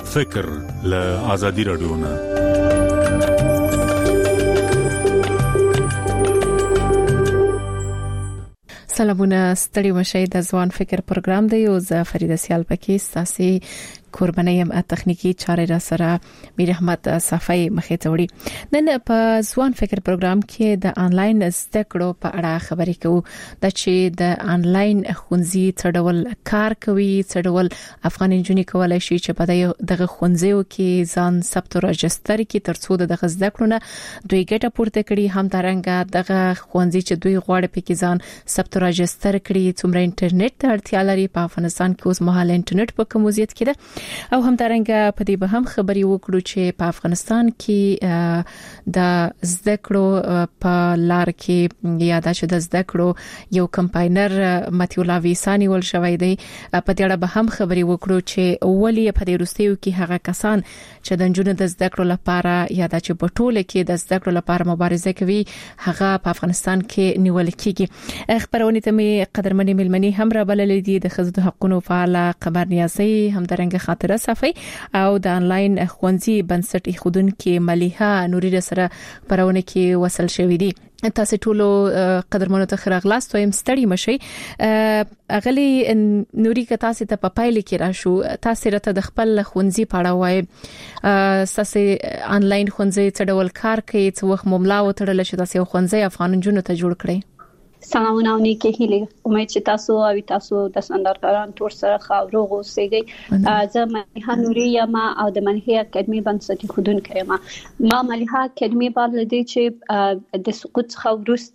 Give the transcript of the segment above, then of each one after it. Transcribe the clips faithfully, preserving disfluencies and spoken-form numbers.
فکر له آزادي رادیو نه. سلامونه ستړي مشه د ځوان فکر پروګرام دی او زه فریده سیال پکې ساسي قربانیم تخنیکی چارې را سره میر احمد صفای مخې ته وړي. نن په ځوان فکر پروګرام کې د انلاین زده کړو په اړه خبرې کوو د چې د انلاین ښوونځي تړول کار کوي تړول افغان انجونی کولای شي چې په دغه ښوونځیو کې ځان ثبت او راجستر کې ترڅو د زده کړو نه دوی ګټه پورته کړي هم ترنګ دغه ښوونځي چې دوی غواړي پکې ځان ثبت راجستر کړي څومره انټرنیټ ته اړتیا لري په افغانستان کې اوس مهال انټرنیټ په کوم وضعیت کې ده او هم ترنګ په دې به هم خبري وکړو چې په افغانستان کې د زده کړو په لار کې یا د زده کړو یو کمپاینر ماتیو لاویسانی ول شوی دی. په دې اړه به هم خبري وکړو چې اولی په دې روستیو کې هغه کسان چې د جنونو د زده کړو لپاره یا د چې په ټوله کې د زده کړو لپاره مبارزه کوي هغه په افغانستان کې نیول کیږي. خبرونه ته می قدرمنې ملمنې هم را بللې دي د خزو حقوقو فعال خبر نیاسي هم درنګ خاطره صفي او د انلاین ښوونځي بنسټ خودونکو مليحه نوري سره پرونه کې وصل شوې دي. تاسو ټول قدرمنو ته خراغلاست او مستړي مشي اغلی نوري که تاسو ته په پایل کې راشو تاسو راته د خپل ښوونځي پاړه وای تاسو انلاین ښوونځي څډول کار کوي څو وخت مملا وتړل شي تاسو ښوونځي افغان جنونو ته جوړ کړئ. سلامونه او نیکه هیله امید چې تاسو او تاسو د سندرکاران ټول سره خاورو غوسېږي. زه مليحه نوري یم او د مليحه اکیډمي بنسټ خودونکو یم. ما مليحه اکیډمي بعد لدی چې د سقوط څخه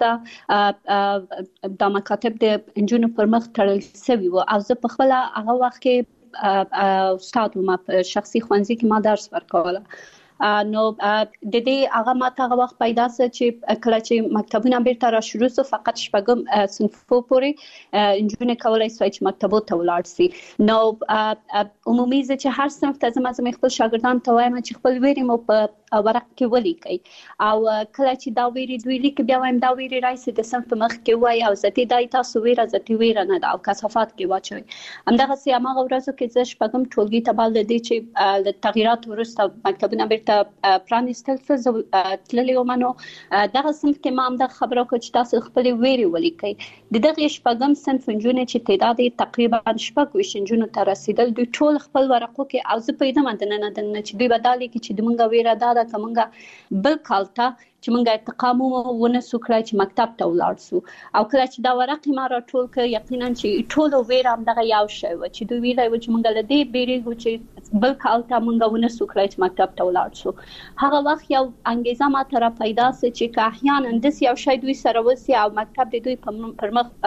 وروسته د مکاتب د انجونو پر مخ تړل شوی و او زه په خپل هغه وخت کې استاد ما په شخصي ښوونځي کې ما درس ورکوله. نو د دې هغه ماته هغه وخت پیدا سه چې کله چې مکتبونه بیرته را شروع سو فقط شپږم صنفو پورې انجونې کولای سوي چې مکتبو ته ولاړ سي. نو عمومي زه چې هر صنف ته زما زما خپل شاګردان ته وایم چې خپل ویري مو په ورق کې ولیکي او کله چې دا ویري دوی لیکي بیا وایم دا ویري راځي د صنف مخ کې وای او زتي دای تاسو ویره زتي ویره نه دا او کثافات کې واچوي. همدغه سي هغه ورځو کې زه شپږم ټولګي ته بل دي چې د تغیرات ورسته مکتبونه ته پرانستل څه تللی ومنو دغه صنف کې ما هم د خبرو کو چې تاسو خپل ویري ولیکي. د دغه شپږم صنف جنونه چې تعداد تقریبا شپږ ویش جنونو ته رسیدل دوی ټول خپل ورقو کې او زه پیدا مندنه نه دنه چې دوی بدالي کې چې د مونږه ویره دا د کومه بل کالته چې مونږه ارتقام ونه سوکړای چې مکتب ته ولاړ سو او کله چې دا ورقې ما را ټول ک یقینا چې ټول ویره هم دغه یو شی و چې دوی ویره و چې مونږه لدی بیرېږو چې بل کالته مونږه ونه سوکړای چې مکتب ته ولاړ سو. هغه وخت یو انګیزه ما تر پیدا سه چې که احیانا د یو شی دوی سره وسی او مکتب د دوی پر مخ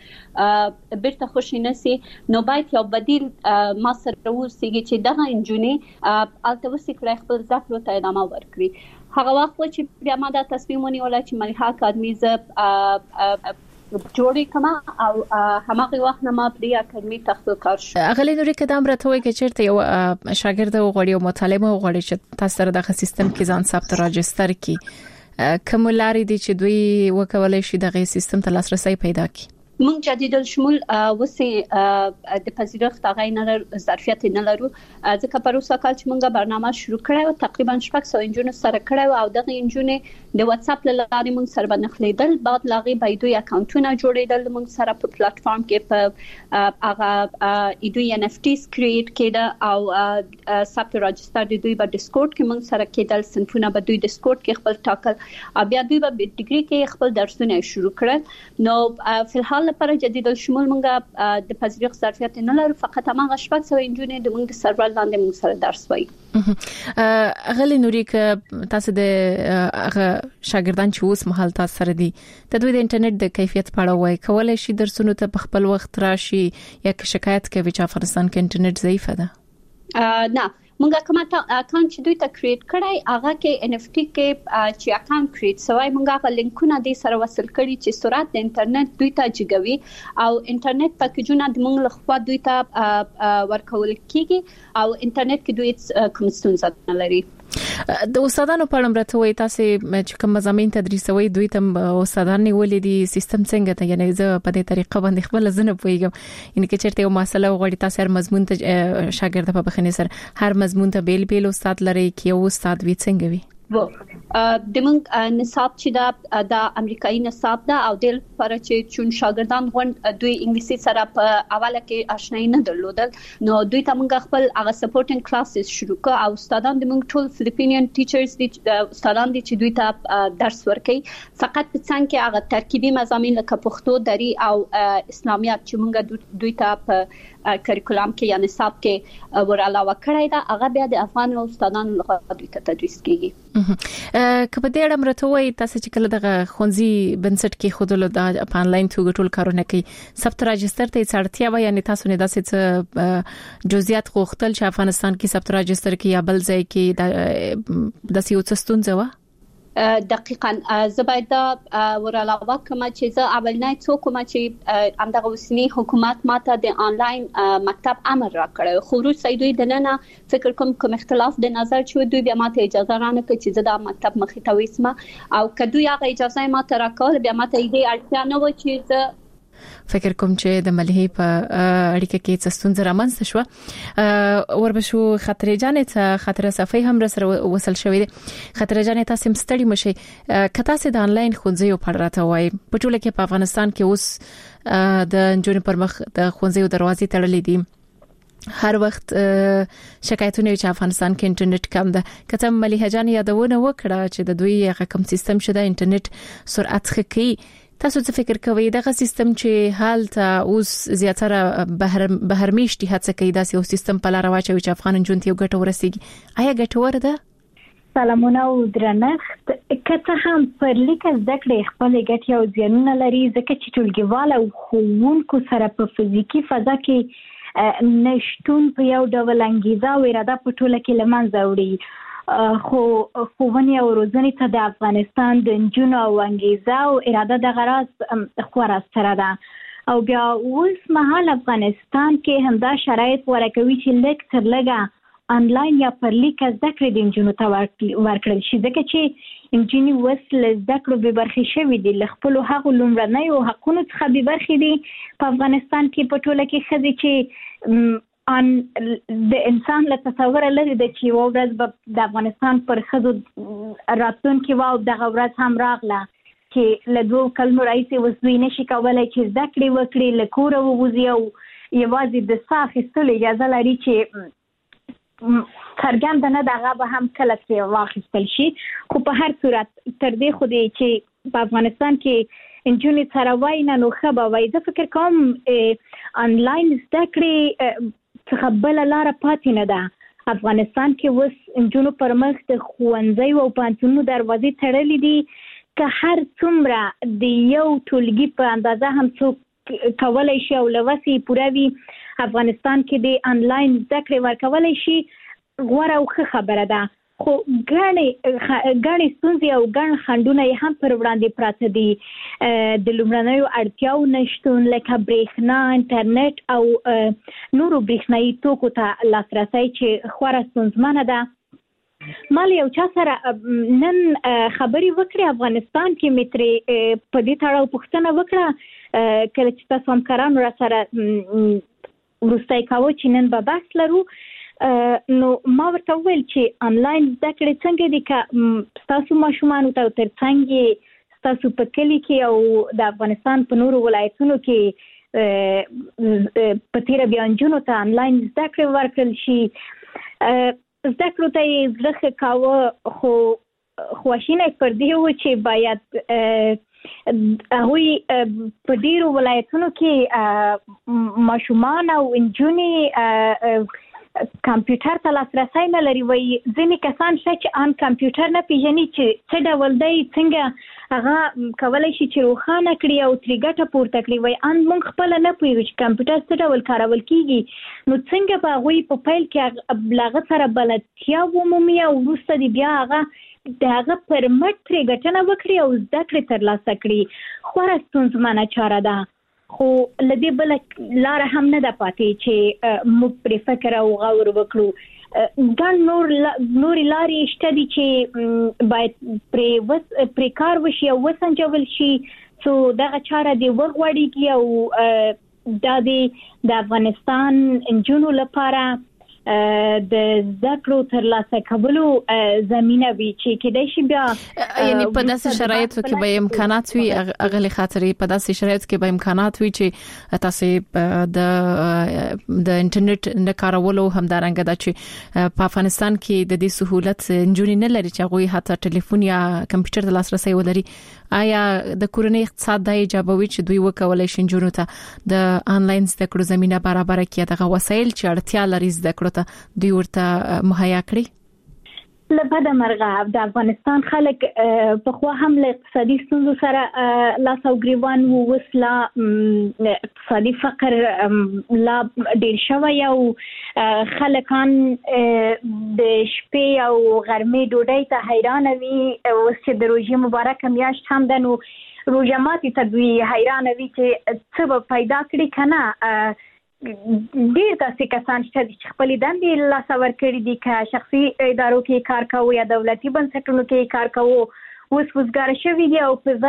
بیرته خوشی نسی نو باید یو بدیل ما سره وسیږي چې دغه انجونی التوسی کړای خپل ځکه ته ادامه ورکړي. هغه وخت چې بیا ما دا تصمیم ونیول چې مليحه اکیډمي ز جوړې کما او هماغه وخت نه ما په اکیډمي تخصص کار شو. اغلی نوري کدام راته وای چې چیرته یو شاګرد وغوړي او مطالعه وغوړي چې تاسو سره د سیستم کې ځان ثبت راجستر کی کوم لارې دي چې دوی وکولای شي دغه سیستم ته لاسرسي پیدا کړي. مونږ جدید الشمول وسی د پذیرښت هغه نه ظرفیت نه لرو ځکه په روسا کال چې مونږه برنامه شروع کړو تقریبا شپږ سوه انجونو سره کړو او دغه انجونې د واتس اپ لارې مونږ سره بنخلیدل بعد لاغي بيدوی اکاونټونه جوړیدل مونږ سره په پلیټ فارم کې په هغه ایدوی ان اف ټیز کریټ کېده او ثبت راجستر د دوی په ډیسکورډ کې مونږ سره کېدل صنفونه په دوی ډیسکورډ کې خپل ټاکل او بیا دوی په ډیګري کې خپل درسونه شروع کړل. نو په الحال لپاره جدید الشمول مونږه د پذیرښت ظرفیت نه لرو فقط هغه شپږ سوه انجونې د مونږ سرور لاندې مونږ سره درس وایي. غلی نوري ک تاسو د هغه شاګردان چې اوس مهال تاسو سره دي د دوی د انټرنیټ د کیفیت په اړه وایي کولای شي درسونه ته په خپل وخت راشي یا شکایت کوي چې افغانستان کې انټرنیټ ضعیف ده؟ نه مونږه کومه اکاونټ چې دوی ته کریټ کړای هغه کې ان اف ټی کې چې اکاونټ کریټ سوای مونږه غو لینکونه دې سره وصل کړي چې سرعت د انټرنیټ دوی ته جګوي او انټرنیټ پکیجونه د مونږ لخوا دوی ته ورکول کیږي او انټرنیټ کې دوی کوم ستونزه نه لري. د استادانو په اړه مرته وای تاسو چې کوم مضامین تدریسوي دوی ته استادان نیولې دي سیستم څنګه ته یعنی زه په دې طریقه باندې خپل زنه پویګم یعنی چې چیرته یو مسله وغوړي تاسو هر مضمون ته شاګرد په بخنه سره هر مضمون ته بیل بیل استاد لري کې یو استاد وي څنګه وي و د موږ نصاب چې دا د امریکایي نصاب دا او د لپاره چې چون شاګردان غوند دوی انګلیسي سره په اوله کې آشنایی نه درلودل نو دوی ته موږ خپل هغه سپورټینګ کلاسز شروع کړ او استادان د موږ ټول فلیپینین ټیچرز دي استادان دي چې دوی ته درس ورکوي فقط په څنګه کې هغه ترکیبي مضامین لکه پښتو دري او اسلامیات چې موږ دوی ته په کریکولم کې یا نصاب کې ور علاوه کړی دا هغه بیا د افغان استادانو لخوا دوی ته تدریس کیږي که په دې اړه مرته وای تاسو چې کله دغه خونځي بنسټ کې خودلو د آنلاین توګه ټول کارونه کوي ثبت راجستر ته اړتیا وای یعنی تاسو نه داسې جزئیات غوښتل چې افغانستان کې ثبت راجستر کې یا بل ځای کې د سیو څستون زوا دقیقاً زبایدا ورعلاوه کوم چې زه اولنۍ څوک کوم چې همدغه وسنی حکومت ماته د آنلاین مکتب امر را کړ خو روسي دوی د نن فکر کوم کوم اختلاف د نظر چې دوی بیا ماته اجازه رانه کړ چې زه د مکتب مخې ته وسم او کدو هغه اجازه ماته را کول بیا ماته دې اړتیا نه و چې زه فکر کوم چې د ملهي په اړیکه کې څه ستونزه رامنځته شو وربشو خطرې جانې ته خطر صفای هم سره وصل شوې ده خطرې جانې تاسو مستړي مشي کته سي د آنلاین خونځي په اړه راته وای په ټوله کې په افغانستان کې اوس د جون پر مخ د خونځي دروازې تړلې دي هر وخت شکایتونه چې افغانستان کې انټرنیټ کم ده کته ملي جان یادونه وکړه چې د دوی هغه کم سیستم شته انټرنیټ سرعت خکې تاسو څه فکر کوئ دغه سیستم چې حالته اوس زیاتره بهر بهرمیشتي هڅه کوي دا یو سیستم په لار واچوي چې افغان جون ته یو ګټه ورسیږي آیا ګټور ده سلامونه او درنښت کته هم پر لیک ذکر خپل ګټه او زیانونه لري ځکه چې ټولګیوال او ښوونکو سره په فزیکی فضا کې نشټون په یو ډول انګیزه او اراده په ټوله کې لمنځه وړي خو ښوونې او روزنې ته د افغانستان د نجونو او انګیزه او اراده د غراس خورا سره ده او بیا اوس مهال افغانستان کې همدا شرایط ورکوي چې لیک تر لږه آنلاین یا پر لیک زده کړې د نجونو ته ورکړل شي ځکه چې نجونې اوس له زده کړو بې برخې شوي دي له خپلو هغو لومړنیو حقونو څخه بې برخې دي په افغانستان کې په ټوله کې ښځې چې ان د انسان له تصور لري د چې یو ورځ د افغانستان پر خزو راتلونکي واو د ورځ هم راغله چې له دوه کلمو راځي وسوي نشي کولای چې زده کړې وکړي له کور ووځي او یوازې د صاف استل اجازه لري چې څرګند نه دغه به هم کله چې واخیستل شي خو په هر صورت تر دې خو دې چې په افغانستان کې انجونې سره وای نه نو خبر وای زه فکر کوم آنلاین زده کړې څخه بل لار پاتې نه ده افغانستان کې اوس انجونو پر مخ د خوندزي او پانتونو دروازې تړلې دي که هر څومره د یو ټولګي په اندازه هم څوک کولای شي او لوسي پوروي افغانستان کې د آنلاین زده کړې ورکولای شي غوړه او ښه خبره ده خو ګڼې ګڼې ستونزې او ګڼ خنډونه یې هم پر وړاندې پراته دي د لومړنیو اړتیاو نشتون لکه برېښنا انټرنیټ او نورو برېښنایي توکو ته لاسرسی چې خورا ستونزمنه ده ما له یو چا سره نن خبرې وکړې افغانستان کې مې ترې په دې تړاو پوښتنه وکړه کله چې تاسو همکارانو را سره وروستی کاوه چې نن به بحث لرو نو ما ورته وویل چې آنلاین زده کړې څنګه دي که ستاسو ماشومانو ته تر څنګ ستاسو په کلي کې او د افغانستان په نورو ولایتونو کې په تیره بیا نجونو ته آنلاین زده کړې ورکړل شي زده کړو ته یې زړه ښه کاوه خو خواشینی پر دې و چې باید هغوی په ډېرو ولایتونو کې ماشومان او نجونې کمپیوټر ته لاسرسی نه لري وایي ځینې کسان شته چې ان کمپیوټر نه پیژني چې څه ډول دی څنګه هغه کولی شي چې روښانه کړي او ترې ګټه پورته کړي وایي ان موږ خپله نه پوهېږو چې کمپیوټر څه ډول کارول کېږي نو څنګه به هغوی په پیل کې له هغه سره بلدتیا ومومي او وروسته دې بیا هغه د هغه پر مټ ترې ګټنه وکړي او زده کړې ترلاسه کړي خورا ستونزمنه چاره ده خو له دې بله لاره هم نه ده پاتې چې موږ پرې فکر او غور وکړو ګڼ نور نور لارې شته دي چې باید پرې وس پرې کار وشي او وسنجول شي څو دغه چاره دی وغوړیږي او د د افغانستان انجونو لپاره د ذکرو تر لاسه کولو زمينه وي چې کېدای شي بیا یعنی په داسې شرایطو کې به امکانات وي اغلی خاطرې په داسې شرایطو کې به امکانات وي چې تاسو د د انټرنیټ نه کارولو همدارنګه د چې په افغانستان کې د دې سہولت انجونی نه لري چې هغه حتی ټلیفون یا کمپیوټر د لاسرسي ولري آیا د کورنۍ اقتصاد د ایجابوي چې دوی وکولای شي جوړو ته د انلاین زده کړو زمينه برابر کړي دغه وسایل چې اړتیا لري زده کړو ته دوی ورته مهیا کړي لبدا مرغه د افغانستان خلک په خو هم له اقتصادي ستونزو سره لاس او ګریوان وسلا اقتصادي فقر لا ډیر شوی او خلکان د شپې او غرمې ډوډۍ ته حیران وي او چې د روزي مبارک میاشت هم د نو روزماتي تدوی حیران وي چې څه پیدا کړی کنه ډیر تاسو کسان چې خپل دندې لا سور کړی دي که شخصي ادارو کې کار کوي یا دولتي بنسټونو کې کار کوي اوس وزګار شوی دی او په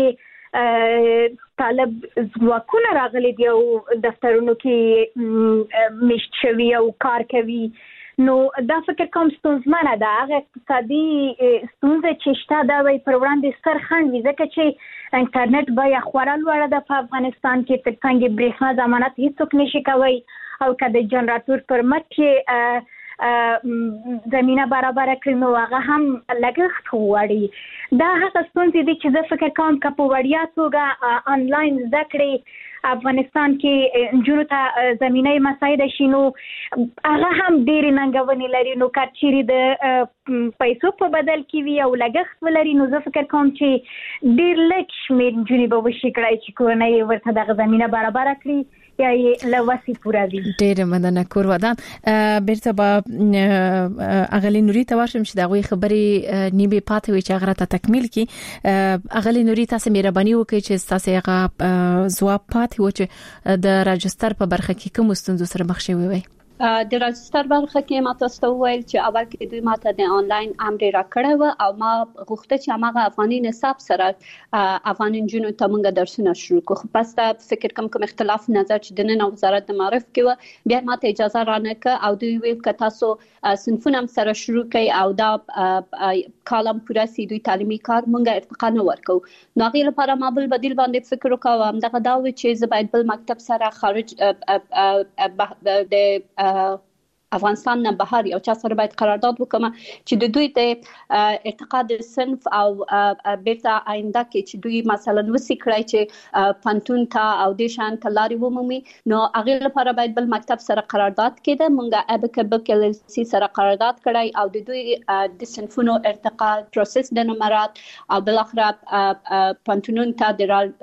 ځای طالب ځواکونه راغلي دي او دفترونو کې مشت شوی او کار کوي نو دا فکر کوم ستونزمنه ده هغه اقتصادي ستونزه چې شته دا وي پر وړاندې سرخند وي ځکه چې انټرنیټ بیا خورا لوړه ده په افغانستان کې تر څنګه برېښنا ضمانت هیڅوک نشي کوي او کله جنراتور پر مټ کې زمينه برابر کړی نو هغه هم لګښت وړي دا هغه ستونزې دي چې زه فکر کوم چې په وړیا توګه انلاین زده کړې افغانستان کې جنو ته زمينه مساعد شینو هغه هم ډېر ننګونې لري نو کارچيري د پیسو په بدل کې وي او لګښت ولري نو زه فکر کوم چې ډېر لږ شمېر جنې به وشي کړای چې کورنۍ ورته د زمينه برابر کړي یا یې لواسي پورا وي ډېر مننه کور ودان بیرته به اغلی نوري ته ورشم چې دغه خبرې نیمه پاتې وي چې هغه ته تکمیل کی اغلی نوري تاسو مهرباني وکړئ چې تاسو هغه ځواب پاتې و چې د راجستر په برخه کې کوم ستونزې سره مخ شوي وي د راجستر برخه کې ما تاسو ویل چې اول کې دوی ماته د انلاین امر راکړی و او ما غوښته چې هغه افغاني نصاب سره افغان جنونو ته موږ درسونه شروع کوو خو پس دا فکر کوم کوم اختلاف نظر چې د نن وزارت د معرف کې و بیا ماته اجازه رانکه او دوی ویل ک تاسو صنفونه سره شروع کړئ او دا کالم پورا سي دوی تعلیمي کار موږ ارتقا نه ورکو نو غیر لپاره ما بل بدیل باندې فکر وکاوم دغه دا و چې زه باید بل مکتب سره خارج د افغانستان نه بهر یو چا سره باید قرارداد وکم چې د دوی د ارتقا د صنف او بیرته آینده کې چې دوی مثلا وسی کړی چې پانتون ته او د شان تلاري ومومي نو هغه لپاره باید بل مکتب سره قرارداد کړي مونږه ابک بکل سی سره قرارداد کړی او د دوی د صنفونو ارتقا پروسس د نمرات او بل اخر پانتونون ته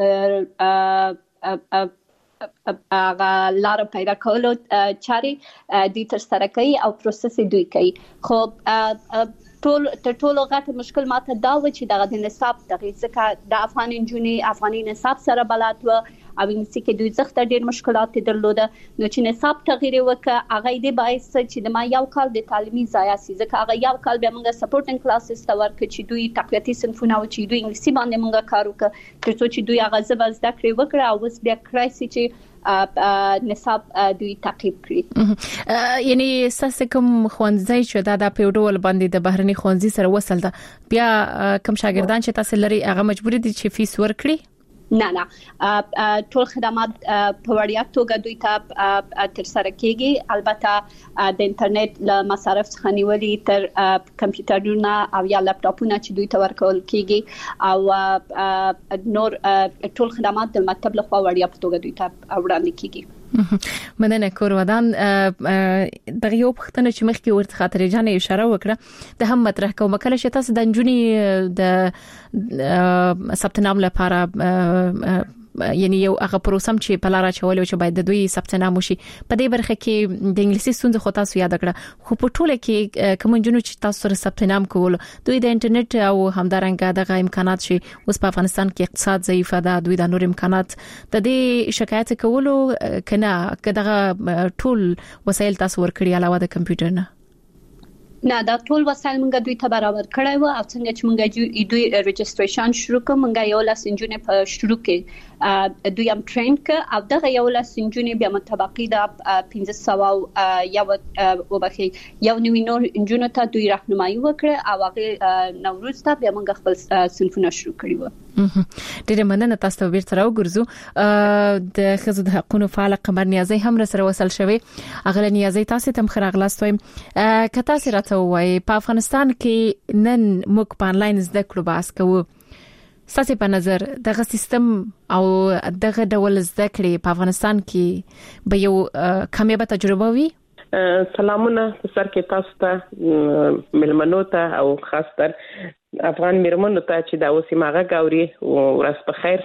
د اغه لار پیدا کولو چاري د تر سره کوي او پروسس دوی کوي خو ټول ټول ټول غټ مشکل ماته دا و چې دغه د نصاب دغه ځکه د افغان انجونی افغاني نصاب سره بلات و او انګلیسي کې دوی زخته ډېر مشکلات درلوده نو چې نصاب تغییر وکړه هغه دې باعث چې د ما یو کال د تعلیمي ضایع سي ځکه هغه یو کال به موږ سپورټینګ کلاسز ته ورکړو چې دوی تقویتي صنفونه او چې دوی انګلیسي باندې موږ کار وکړو ترڅو چې دوی هغه زبر زده کړې وکړه او اوس بیا کرایسي چې نصاب دوی تعقیب کړی یعنی ساسه کوم خوانځي چې دا د پیوډول باندې د بهرني خوانځي سره وصل ده بیا کوم شاګردان چې تاسو لري هغه مجبور دي چې فیس ورکړي نه نه ټول خدمات په وړیا توګه دوی ته تر سره کیږي البته د انټرنیټ له مصارف څخه نیولې تر کمپیوټرونه او یا لپټاپونه چې دوی ته ورکول کیږي او نور ټول خدمات د مکتب له خوا وړیا په توګه دوی ته وړاندې کیږي مننه کور ودان دغه یو پختنه چې مخکې ورته خاطرې جان اشاره وکړه د هم مطرح کوم کله چې تاسو د انجونی د ثبت نام لپاره یعنی یو هغه پروسم چې په لار چولې چې باید د دوی ثبت نام وشي په دې برخه کې د انګلیسي ستونزې خو تاسو یاد کړه خو په ټوله کې کوم جنو چې تاسو سره ثبت نام کول دوی د انټرنیټ او همدارنګه دغه امکانات شي اوس په افغانستان کې اقتصاد ضعیف ده دوی د نور امکانات د دې شکایت کولو کنه کداغه ټول وسایل تاسو ورکړي علاوه د کمپیوټر نه نه دا ټول وسایل مونږ دوی ته برابر کړای و او څنګه چې مونږ دوی ريجستریشن شروع کوم مونږ یو لاس انجینر په شروع کې دوی هم ټرین ک او دغه یو لاس انجینر بیا متبقي د پنځه سوه یو وبخي یو نوی نور انجینر ته دوی راهنمایي وکړه او هغه نوروز ته بیا مونږ خپل صنفونه شروع کړی و. ډیره مننه تاسو ته بیرته راوګرځو د خزو د حقوقو فعال قمر نیازی هم سره وصل شوی. اغله نیازی تاسو ته خراغلاست وایم که تاسو راته وایي په افغانستان کې نن موږ په انلاین زده کړو باس کوو ستاسو په نظر دغه سیستم او دغه ډول زده کړې په افغانستان کې به یو کامیابه تجربه وي؟ سلامونه سر کې تاسو ته ملمنو ته او خاص تر افغان میرمنو ته چې دا اوسې ماغه غاوري او ورځ په خیر.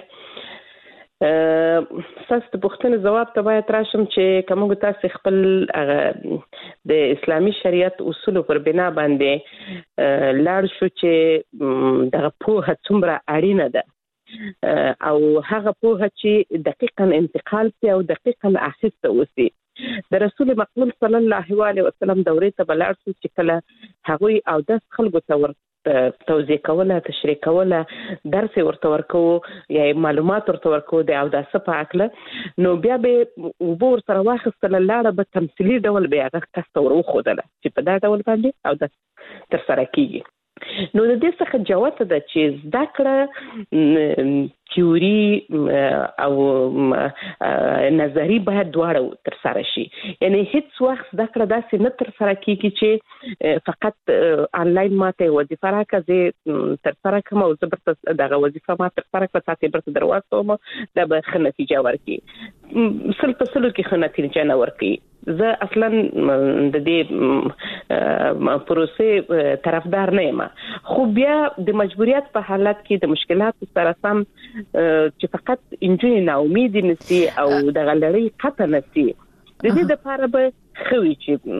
تاسو ته پوښتنه جواب ته باید راشم چې کومه تاسو خپل د اسلامي شریعت اصول پر بنا باندې لاړ شو چې دغه په څومره اړینه ده او هغه په چې دقیقاً انتقال شي او دقیقاً احساس وسی د رسول مقبول صلی الله علیه وسلم دورې ته بلار شو چې کله هغوی او د خلکو ته توضیح کوله تشریح کوله درس ورته ورکو یا معلومات ورته ورکو د او د صفه نو بیا به وبور سره واخستل لاړه به تمثيلي ډول بیا هغه کس ورو خودله چې په دا ډول باندې او د تر سره کیږي. نو د دې څخه جواب ده چې زده کړه تیوري او نظری باید دواړه تر سره شي. یعنی هیڅ وخت زده کړه داسې نه تر سره کیږي چې فقط انلاین ماته وظیفه راکړي تر سره کوم او زبرت دغه وظیفه ما تر سره کړه تاسو برته دروازه مو د به نتیجه ورکړي سل په سلو کې نتیجه نه ورکړي. زه اصلا د دې پروسې طرفدار نه یم خو بیا د مجبوریت په حالت کې د مشکلات سره سم چې فقط انجوی نه امید نسی او د غلړی قطه نسی د دې لپاره به خوي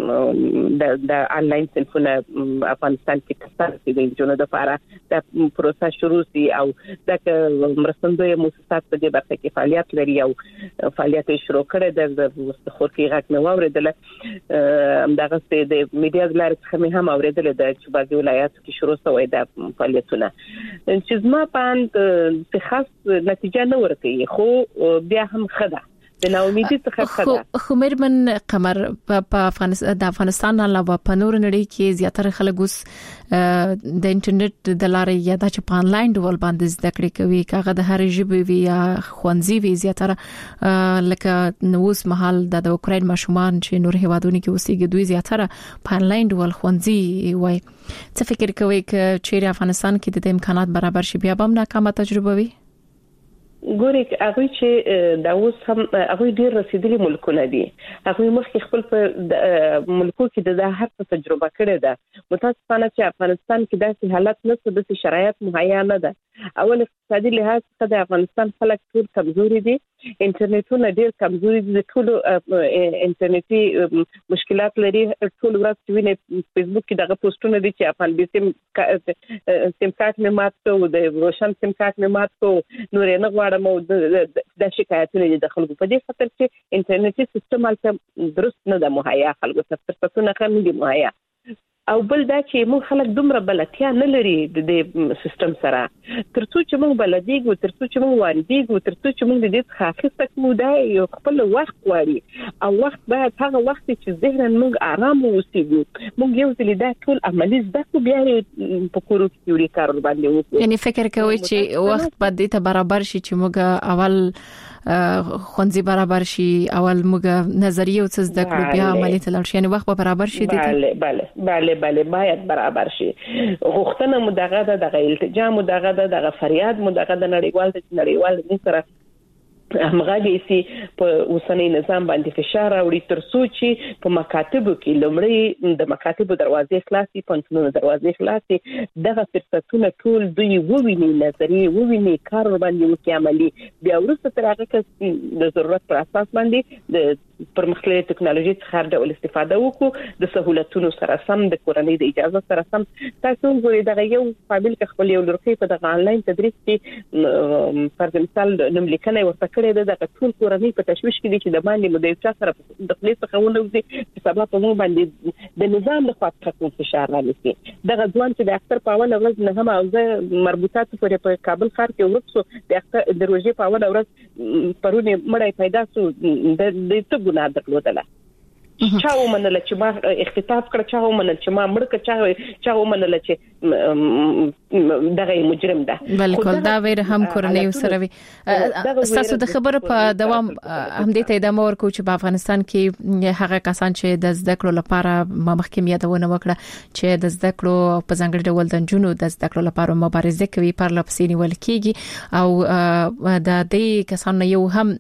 چې د د انلاین صنفونه افغانستان کې تاسو د انجونو د لپاره د پروسه شروع سي او د مرستندوی مؤسسات په دې برخه کې فعالیت لري او فعالیت شروع کړي د مستخور کې غږ نو اوریدل دغه څه د میډیا لارې څخه هم اوریدل د چې بعضي ولایاتو کې شروع شوی د فعالیتونه چې زما په خاص نتیجه نه ورکړي خو بیا هم خده د ناامیدي څخه خده. خو مېرمن قمر په افغانستان د افغانستان علاوه په نور نړۍ کې زیاتره خلک اوس د انټرنیټ د لارې یا د چې په انلاین ډول باندې زده کړې کوي کاغه د هر ژبې وی یا خوانزي وی زیاتره لکه نووس محل د اوکراین ماشومان چې نور هیوادونو کې اوسېږي دوی زیاتره په انلاین ډول خوانزي وای. څه فکر کوئ چې چیرې افغانستان کې د امکانات برابر شي بیا به ناکامه تجربه وي؟ ګوري هغه چې دا اوس هم هغه ډیر رسیدلي ملکونه دي هغه مخکې خپل په ملکو کې د هر څه تجربه کړې ده متاسفانه چې افغانستان کې داسې حالت نشته د شرایط مهیا نه ده. اول اقتصادي لحاظ څخه د افغانستان خلک ټول کمزوري دي انټرنیټونه ډیر کمزوري دي ټول انټرنیټي مشکلات لري ټول ورځ چې ویني فیسبوک کې دغه پوسټونه دي چې افغان بي سیم سیم کارت مې مات کو د روشن سیم کارت مې مات کو نور نه غواړم د شکایتونه دي د خلکو په دې خاطر چې انټرنیټي سیستم البته درست نه ده مهیا خلکو ته فرصتونه کم دي مهیا او بل دا چې موږ خلک دومره بلتیا نه لري د سیستم سره ترڅو چې موږ بلدیږو ترڅو چې موږ واردیږو ترڅو چې موږ د دې څخه اخیسته مو دا یو خپل وخت غواړي او وخت باید هغه وخت چې ذهن موږ آرام اوسېږو موږ یو ځل دا ټول عملي زده کو بیا په کورو کې یوري کار باندې وکړو. یعنی فکر کوي چې وخت به دې ته برابر شي چې موږ اول خونځي برابر شي اول موږ نظریه او څه زده کړو بیا عملي تلل شي یعنی وخت به برابر شي دي. bale bale bale bale باید برابر شي غوښتنه مو دغه دغه التجا مو دغه دغه فریاد مو دغه د نړیوال د نړیوال د سره همغږي سي په اوسنۍ نظام باندې فشار راوړي ترڅو چې په مکاتبو کې لومړی د مکاتبو دروازې خلاصي پنځونو دروازې خلاصي دغه فرصتونه ټول دوی وویني نظری وویني کار باندې وکړي عملي بیا ورسته تر هغه د ضرورت پر اساس باندې د پرمختللې ټکنالوژي څخه هر ډول استفاده وکړو د سہولتونو سره سم د کورنۍ د اجازه سره سم. تاسو ګورئ دا یو فامیل کې خپل یو لړکې په دغه انلاین تدریس کې پر مثال نوم لیکنه ورته کړې ده د ټول کورنۍ په تشويش کې دي چې د باندې مدیر چا سره د خپل څخه ونوځي چې سبا په مو باندې د نظام د خاطر کوم فشار رانیسي. دغه ځوان چې د اختر په اول ورځ نه هم او مربوطات پورې په کابل ښار کې ورسو د اختر د روزي په اول ورځ پرونه مړی پیدا سو د دې ته ګناه درلودله. چا ومنل چې ما اختطاف کړ، چا ومنل چې ما مړ کړ، چا چا ومنل چې دغه مجرم ده. بالکل دا ویره هم کورنۍ سره وي. تاسو د خبرو په دوام هم دې ته ادامه ورکوي چې په افغانستان کې هغه کسان چې د زده کړو لپاره مخکې یادونه وکړه چې د زده کړو په ځانګړي ډول د جنونو د زده کړو لپاره مبارزه کوي پر لپسې نیول کیږي او د دې کسانو یو هم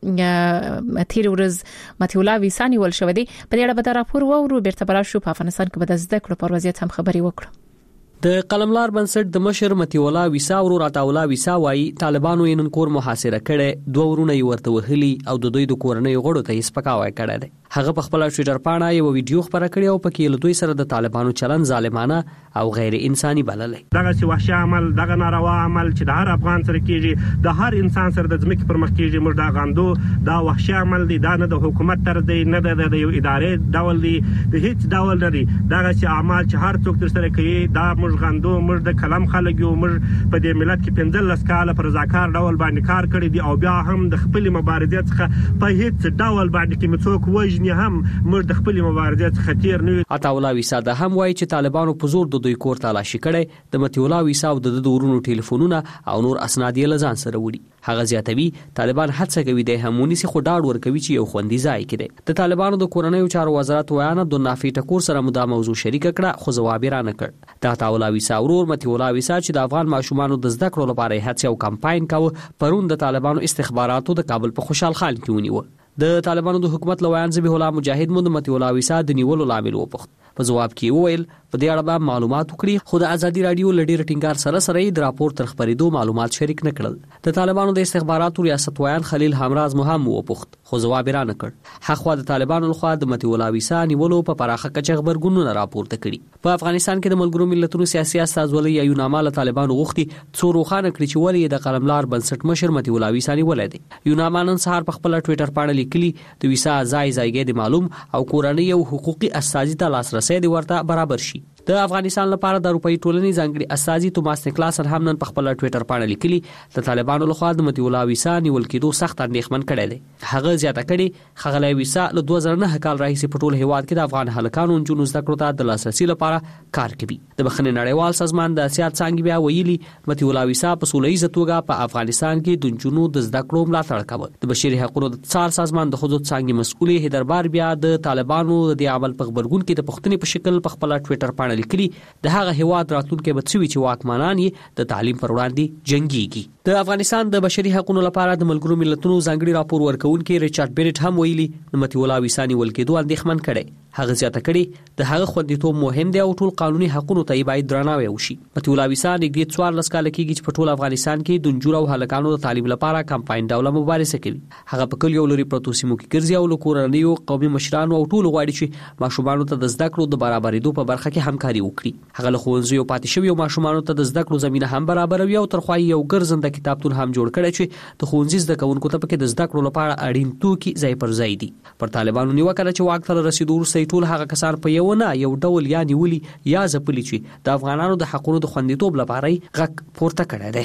تیر ورځ متي الله وسانی ول شو دي په اړه به راپور وورو بیرته برا شو په افغانستان کې به د زده کړو پر وضعیت هم خبري وکړو. د قلملار بنسټ د مشر متي الله وسا ورو عطاولا وسا وايي طالبانو یې نن کور محاصره کړي، دوه ورونه یې ورته وهلي او د دوی د کورنۍ غړو ته یې سپکاوی کړی دی. هغه په خپل ټوئیټر باندې یو ویډیو خبره کړی او پکې له دوی سره د طالبانو چلن ظالمانه او غیر انساني بللی. دغه سی وحشي عمل، دغه ناروا عمل چې د هر افغان سره کیږي، د هر انسان سره د ځمکې پر مخ کیږي، موږ دا غاندو دا وحشي عمل دی، دا نه د حکومت تر دی، نه د یو ادارې ډول دی، د هیڅ ډول نه دی. دغه سی اعمال چې هر څوک تر سره کوي دا موږ غاندو. موږ د کلام خلک یو، موږ په دې ملت کې پنځلس کاله پر ځکار ډول باندې کار کړی دی او بیا هم د خپل مبارزې څخه په هیڅ ډول باندې کې څوک وژني هم موږ د خپل مبارزې څخه تیر نه. عطاولا وسا د هم وایي چې طالبانو په زور د دوی کور تلاشي کړي، د متي الله وسا او د دورونو ټلیفونونه او نور اسناد یې لزان سره وړي. هغه زیاتوي طالبان هڅه کوي د همونی سي خو ډاډ ورکوي چې یو خوندي ځای کړي. د طالبانو د کورنۍ چارو وزارت ویاند د نافي ټکور سره مدا موضوع شریک کړه خو جواب را نه کړ. د عطاولا وسا ورور متي الله وسا چې د افغان ماشومانو د زده کړو لپاره هڅه او کمپاین کاوه، پرون د طالبانو استخباراتو د کابل په خوشحال خان کې ونیو. د طالبانو د حکومت لویان ذبیح الله مجاهد مند متي الله وسا د نیولو لامل وپوښت. په جواب کې وویل په دې اړه به معلومات وکړي، خو د ازادي رادیو لډیر ټینګار سره سره د راپور تر خبرېدو معلومات شریک نه کړل. د طالبانو د استخباراتو ریاست ویان خلیل همراز مهم وپوښت خو جواب را نه کړ. حقوا د طالبانو لخوا د متي الله وسا نیولو په پراخه کچه خبرګونونه راپورته کړي. په افغانستان کې د ملګرو ملتونو سیاسي استازولۍ یو نامه له طالبانو غوښتي څو روخانه کړي چې ولې د قلملار بنسټ مشر متي الله وسا نیولای دی. یو نامه نن سهار په خپل ټوئیټر باندې لیکلي د وسا ځای ځایګه د معلوم او کورنۍ او حقوقي استازي ته لاسرسي دی ورته برابر شي. د افغانستان لپاره د اروپאי ټولنې ځانګړي استازي توماس نیکلاس هم نن په خپل ټوئیټر باندې لیکلي د طالبانو لخوا د متي الله وسا نیول کېدو سخت اندېښمن کړي دي. هغه زیاته کړي خغلی وسا له دوه زره نه کال راهیسې په ټول هیواد کې د افغان هلکانو جنونو زده کړو ته د لاسرسي لپاره کار کوي. د بخښنې نړیوال سازمان د سیاست څنګه بیا ویلي متي الله وسا په سولهییزه توګه په افغانستان کې د جنونو د زده کړو ملاتړ کوي. د بشري حقوقو د څار سازمان د خودت څنګه مسؤل هیدربار بیا د طالبانو د عمل په خبرګون کې د پښتني په شکل په خپل ټوئیټر باندې لیکلي د هغه هیواد راتلونکي به څوي چې واکمنان یې د تعلیم پر وړاندې جنگيږي. د افغانستان د بشري حقوقو لپاره د ملګرو ملتونو ځانګړي راپور ورکونکي ریچارډ بیرټ هم ویلي متي الله وسا نیول کېدو اندېښمن کړي. هغه زیاته کړي د هغه خوندیتوب مهم دی او ټول قانوني حقوقو ته باید درناوی وشي. متي الله وسا نږدې څوار لس کال کېږي چې په ټول افغانستان کې د نجونو او هلکانو د تعلیم لپاره کمپاین ډول مبارزه کوي. هغه په کلیو لري پروتو سیمو کې ګرځي او لکورنیو قومي مشرانو او ټول غواړي چې ماشومانو ته د زده کړو د برابرېدو په برخه کې همکاري وکړي. هغه له ښوونځیو پاتې شوی ماشومانو ته د زده کړو زمينه هم برابروي او ترخوای یو ګرځنده کتابتون هم جوړ کړی چې د ښوونځي زده کوونکو ته پکې د زده کړو لپاره اړین توکي ځای پر ځای دي. پر طالبانو نیوکه ده چې واک ته رسیدو وروسته ټول هغه کسان په یو نه یو ډول یا نیولي یا ځپلي چې د افغانانو د حقوقو د خوندیتوب لپاره غږ پورته کړی دی.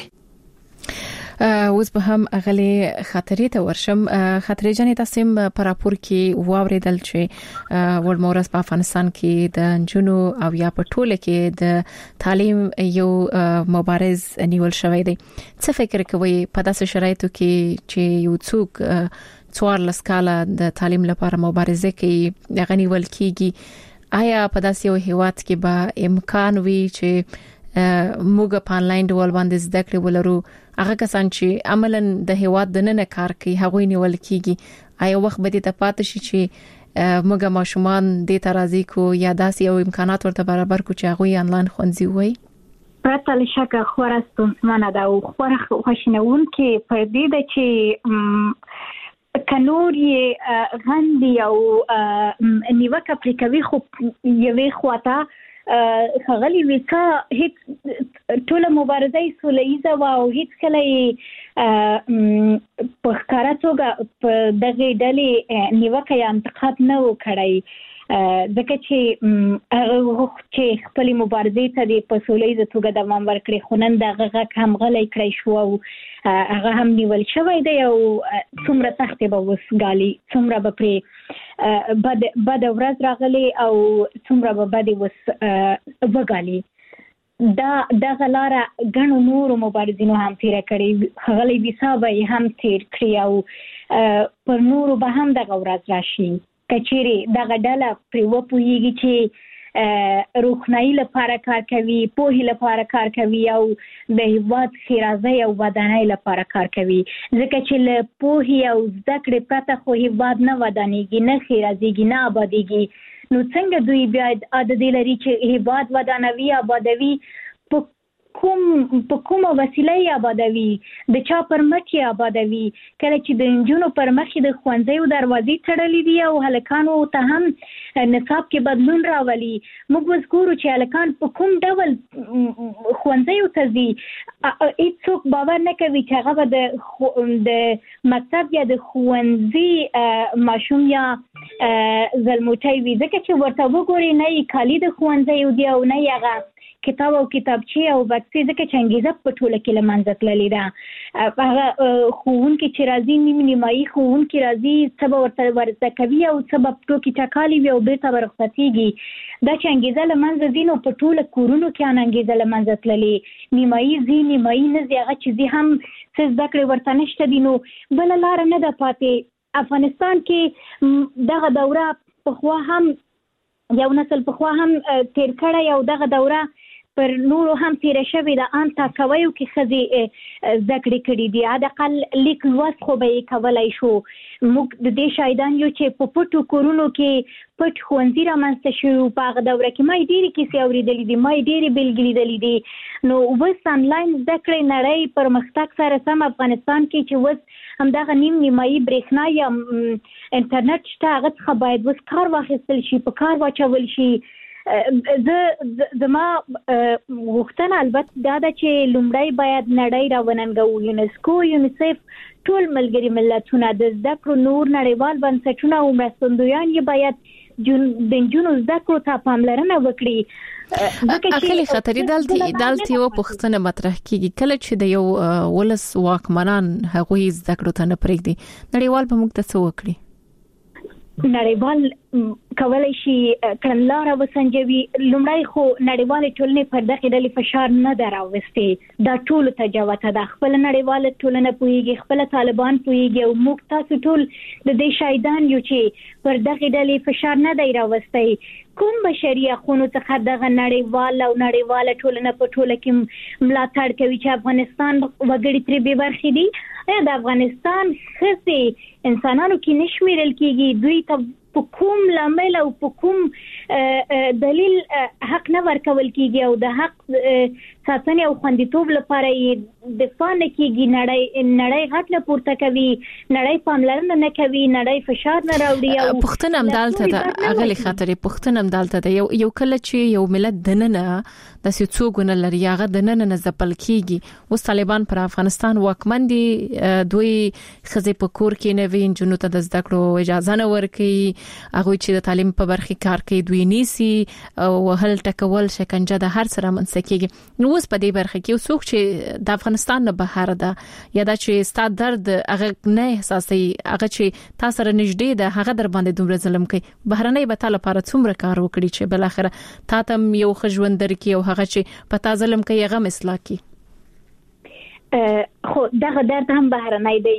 اوس به هم اغلی خاطرې ته ورشم. خاطرې جنې تاسو په راپور کې واوریدل چې ورمورس په افغانستان کې د جنونو او یا په ټوله کې د تعلیم یو مبارز نیول شوی دی. څه فکر کوئ په داسې شرایطو کې چې یو څوک څوار لس کاله د تعلیم لپاره مبارزه کوي غنی ول کیږي؟ آیا په داسې یو هیواد کې به امکان وي چې موږ په انلاین ډول باندې زده کړې ولرو؟ هغه کسان چې عملاً د هیواد د نن کار کوي هغه نیول کیږي، آیا وخت به دې ته پاتې شي چې موږ ماشومان دې ته راضي کو یا داسې یو امکانات ورته برابر کو چې هغه انلاین ښوونځي وي؟ پرته له شکه خورا ستونزمنه ده او خورا خوشنون کې پر دې ده چې کنور یې غندي او نیوکه پرې کوي خو یوې خواته خغلی وکا هیڅ ټول مبارزه سوله‌ایزه و او هیڅ کله په ښکارا توګه په دغه ډلې نیوکه یا انتقاد نه وکړي ځکه چې هغه چې خپل مبارزې ته د په سوله‌ایزه توګه دوام ورکړي خو نن دغه غږ هم غلی کړی شو او هغه هم نیول شوی دی او څومره سختې به وسګالي څومره به پرې بد بد ورځ راغلی او څومره به بدې وس وګالي دا دغه لاره ګڼو نورو مبارزینو هم تیره کړې ښاغلی ویسا به یې هم تیر کړي او پر نورو به هم دغه ورځ راشي که چیرې دغه ډله پرې وپوهېږي چې روښنايي لپاره کار کوي پوهې لپاره کار کوي او د هیواد ښېرازۍ او ودانۍ لپاره کار کوي ځکه چې له پوهې او زده کړې پرته خو هیواد نه ودانېږي نه ښېرازېږي نه آبادېږي نو څنګه دوی بیا عادت لري چې هیواد ودانوي آبادوي په کوم په کومه وسیله یې آبادوي د چا پر مټ یې آبادوي کله چې د نجونو پر مخ د ښوونځیو دروازې تړلې دي او هلکانو ته هم نصاب کې بدلون راولي موږ اوس ګورو چې هلکان په کوم ډول ښوونځیو ته ځي هېڅوک باور نه کوي چې هغه به د مکتب یا د ښوونځي ماشوم یا زلموټی وي ځکه چې ورته وګورئ نه یې کالي د ښوونځیو دي او نه یې هغه کتاب او کتابچې او بکسې ځکه چې انګیزه په ټوله کې له منځه تللې ده هغه ښوونکي چې راځي نیم نیمایي ښوونکي راځي څه به ورته ورزده کوي او څه به ټوکې ټکالې وي او بېرته به رخصتېږي دا چې انګیزه له منځه ځي نو په ټوله کورونو کې ان انګیزه له منځه تللې نیمایي ځي نیمایي نه ځي هغه چې ځي هم څه زده کړې ورته نشته دي نو بله لاره نه ده پاتې افغانستان کې دغه دوره پخوا هم یو نسل پخوا هم تیر کړی او دغه دوره پر نورو هم تیره شوې ده ان تاکویو کې ښځې زده کړې کړي دي حداقل لیک لوست خو به یې کولی شو موږ د دې شاهدان یو چې په پټو کورونو کې پټ ښوونځي رامنځته شوي په هغه دوره کې ما یې ډېرې کیسې اورېدلې دي ما یې ډېرې بېلګې لیدلې دي نو اوس انلاین زده کړې نړۍ پرمختګ سره سم افغانستان کې چې اوس همدغه نیم نیمایي برېښنا یا انټرنټ شته هغه څخه باید اوس کار واخیستل شي په کار واچول شي زه زما غوښتنه البته دا ده چې لومړی باید نړۍ راوننګو یونسکو یونیسف ټول ملګري ملتونه د زده کړو نور نړیوال بنسټونه او مرستندویان یې باید د نجونو زده کړو ته پاملرنه وکړي اخلي خطرې دالتي دالتي او پښتنه مطرح کیږي کله چې د یو ولس واکمنان هغوی زده کړو ته نه پرېږدي نړیوال به موږ ته څه وکړي نړیوال کولای شي کړنلاره وسنجوي لومړی خو نړیوال ټولنې پر دغه ډلې فشار نه دراوستي دا ټول ته جوته د خپل نړیوال ټولنه پويږي خپل طالبان پويږي او موږ تاسو ټول د دې شایدان یو چې پر دغه ډلې فشار نه دی راوستي کوم بشري حقوقو څخه دغه نړیوال او نړیوال ټولنه په ټوله کې ملاتړ کوي چې افغانستان وګړي ترې بې برخې دي د افغانستان ښځې انسانانو کې نشمیرل کېږي دوی ته په کوم لامل او په کوم دلیل حق نه ورکول کېږي او د حق ساتنې او خوندیتوب لپاره یې دفاع نه کېږي نړۍ نړۍ غټ نه پورته کوي نړۍ پاملرنه نه کوي نړۍ فشار نه راوړي او پښتون امدالته د اغلی خاطرې پښتون امدالته د یو یو کله چې یو ملت دننه د سڅوګونه لري هغه دننه نه ځپل کېږي اوس طالبان پر افغانستان واکمن دي دوی خزې په کور کې نه وین جنو ته د زده کړو اجازه نه ورکړي هغه چې د تعلیم په برخه کار کوي دوی نیسی او هل ټکول شکنجه د هر سره منسکیږي نو اوس په دې برخه کې څوک چې د افغانستان نه بهر ده یا دا چې ستاسو درد هغه نه احساسي هغه چې تاسو سره نږدې ده هغه در باندې دومره ظلم کوي بهرنۍ به تعالی لپاره څومره کار وکړي چې بل اخر تا ته یو خجوند درکې او هغه چې په تا ظلم کوي هغه مثلا کی خو دغه درد هم بهرنۍ دی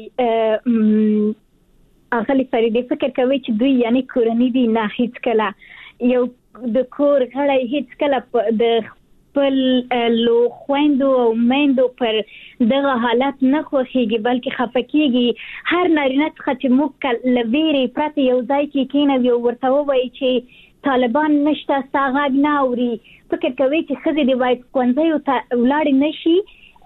اغلی فریدې فکر کوي چې دوی یعنی کورنۍ دي نه هیڅ کله یو د کور غړی هیڅ کله د خپل لو خويندو او میندو پر دغه حالت نه خوښيږي بلکې خفقېږي هر نارینه څخه چې موږ لویری پرته یو ځای کې کینوي او ورته وایي چې طالبان نشته ساغاګ نه اوري فکر کوي چې خزې دی وای کونځي او ولاړ نشي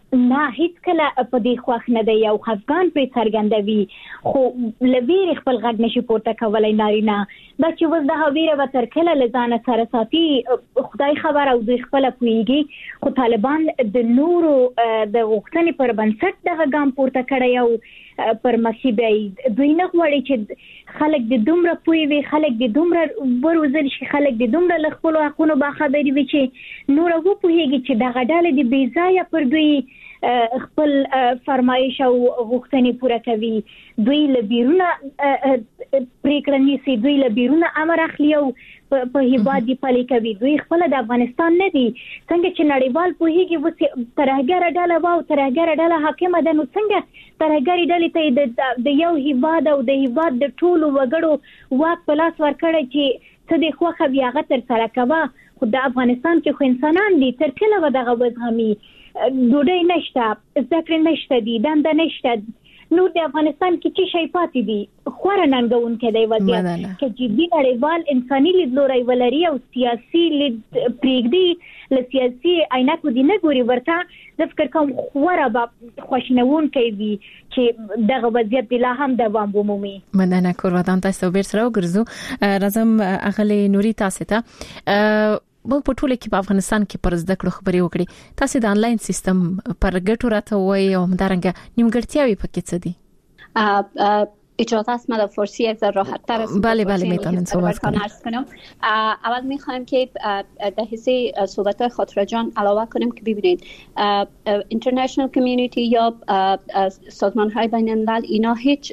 نه هیڅ کله په دې خوښ نه دی یو خفګان په څرګندوي خو لویر خپل غږ نشي پورته کولای نارینه دا چې وز د هویره به تر کله لزانه سره ساتي خدای خبر او دوی خپل پويږي خو طالبان د نورو د غوښتنې پر بنسټ دغه ګام پورته کړی او پر مخیبه دوی نه غواړي چې خلک د دومره پوي وي خلک د دومره وروزل شي خلک د دومره لخپل حقونو با خبري وي چې نور وو پويږي چې دغه ډاله د بیځای پر دوی خپل فرمایش او غوښتنې پوره کوي دوی لبیرونه پریکړه نیسي دوی لبیرونه امر اخلي او په هیواد دی پلي کوي دوی خپل د افغانستان نه دي څنګه چې نړیوال پوهیږي و ترهګر ډله واو ترهګر ډله حاکم ده نو څنګه ترهګر ډلې ته د یو هیواد او د هیواد د ټولو وګړو واک په لاس ورکړي چې څه د خوخه بیاغه تر سره کوي خو د افغانستان کې خو انسانان دي تر کله به دغه وزغمي ډوډۍ نشته ذکر نشته دي دنده نشته نو د افغانستان کې چې شي پاتې دي خور ننګون کې دی وضعیت کې جدي نړیوال انساني لیدلوري ولري او سیاسي لید پریږدي ل سیاسي عینکو دي نه ګوري ورته د فکر کوم خوره به خوشنون کوي چې دغه وضعیت لا هم دوام ومومي مننه کوردان تاسو به سره وګرځو راځم اغلی نوري تاسو ته موږ په ټوله کې په افغانستان کې پر زده کړو خبرې وکړې تاسو د انلاین سیستم پر ګټو راته وایي او همدارنګه نیمګړتیاوي پکې څه دي اجازه است من فارسی یک ذره راحت تر است بله بله میتونن صحبت کنم اول میخوایم که در حصه صحبت های خاطره جان علاوه کنیم که ببینید اینترنشنال کمیونیتی یا سازمان های بین الملل اینا هیچ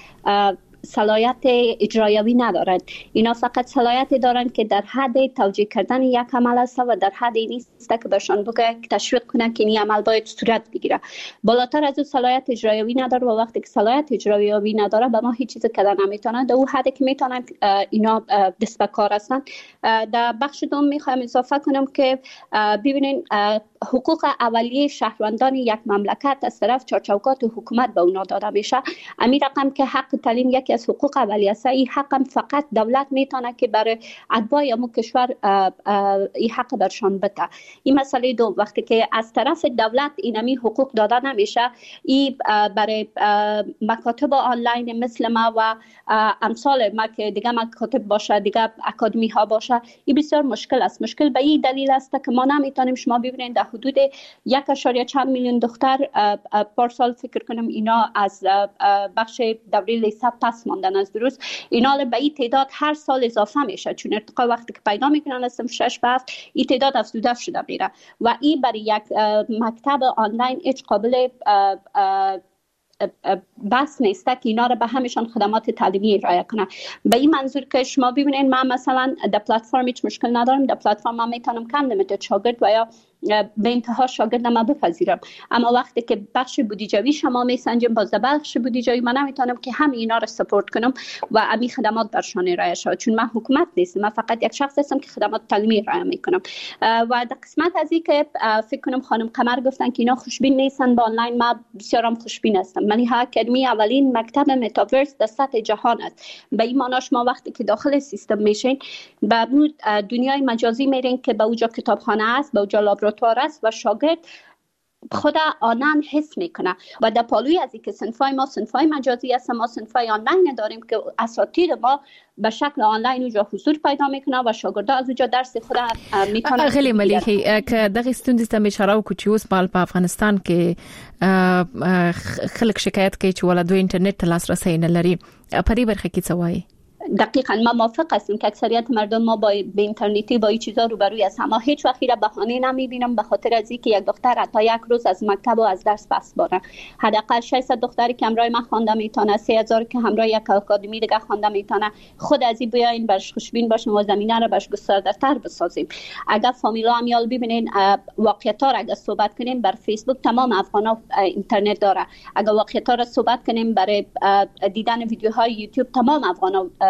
صلاحیت اجرایی ندارند اینا فقط صلاحیت دارند که در حد توجیه کردن یک عمل است و در حد نیست که بهشان بگه تشویق کنه که این عمل باید صورت بگیره بالاتر از اون صلاحیت اجرایی نداره و وقتی که صلاحیت اجرایی نداره به ما هیچ چیزی کردن نمیتونه در اون حدی که میتونن اینا دست به کار هستن در بخش دوم میخوام اضافه کنم که ببینین حقوق اولیه شهروندان یک مملکت از طرف چارچوبات حکومت به اونا داده میشه امیر رقم که حق تعلیم یکی از حقوق اولیه است این حق هم فقط دولت میتونه که برای اتباع امو کشور این حق برشان بده این مسئله دوم وقتی که از طرف دولت اینمی حقوق داده نمیشه این برای مکاتب آنلاین مثل ما و امثال ما که دیگه مکاتب باشه دیگه اکادمی ها باشه این بسیار مشکل است مشکل به این دلیل است که ما نمیتونیم شما ببینید در حدود یک اشاریه چند میلیون دختر پارسال فکر کنم اینا از بخش دوره لیسه پس ماندن از درست اینا به این تعداد هر سال اضافه میشه چون ارتقا وقتی که پیدا میکنن از شش به هفت این تعداد افزوده شده میره و این برای یک مکتب آنلاین هیچ قابل بس نیست که اینا رو به همشان خدمات تعلیمی ارائه کنه به این منظور که شما ببینید من مثلا در پلتفرم هیچ مشکل ندارم در پلتفرم من میتونم کم لیمیتد شاگرد و یا به انتها شاگرد ما بپذیرم اما وقتی که بخش بودجوی شما میسنجیم باز بخش بودجوی من نمیتونم که هم اینا رو سپورت کنم و امی خدمات برشان ارائه شود چون من حکومت نیستم من فقط یک شخص هستم که خدمات تعلیمی ارائه میکنم و در قسمت از این که فکر کنم خانم قمر گفتن که اینا خوشبین نیستن با آنلاین ما بسیارم خوشبین هستم من ها اکادمی اولین مکتب متاورس در سطح جهان است به این معنی شما وقتی که داخل سیستم میشین به دنیای مجازی میرین که به اونجا کتابخانه است به اونجا لابراتوار است و شاگرد خود آنلاین حس میکنه و در پالوی از اینکه صنفای ما صنفای مجازی است ما صنفای آنلاین داریم که اساتید ما به شکل آنلاین اونجا حضور پیدا میکنه و شاگردا از اونجا درس خود میتونن خیلی مليحي که دغه ستوندې ته اشاره وکړو چې اوس په افغانستان کې خلک شکایت کوي چې ولادو انټرنیټ ته لاسرسي نه لري په دې برخه کې څه وایي دقیقاً ما موافق هستیم که اکثریت مردم ما با به اینترنتی با این چیزا روبروی هستیم اما هیچ وقتی را بهانه نمیبینم به خاطر از اینکه یک دختر حتی یک روز از مکتب و از درس پس باره حداقل ششصد دختری که همراه من خوانده میتونه سه هزار که همراه یک اکادمی دیگه خوانده میتونه خود از این بیاین برش خوشبین باشیم و زمینه را برش گسترده‌تر بسازیم اگر فامیلا امیال ببینین واقعیت‌ها را اگر صحبت کنیم بر فیسبوک تمام افغانا اینترنت داره اگر واقعیت‌ها را صحبت کنیم برای دیدن ویدیوهای یوتیوب تمام افغانا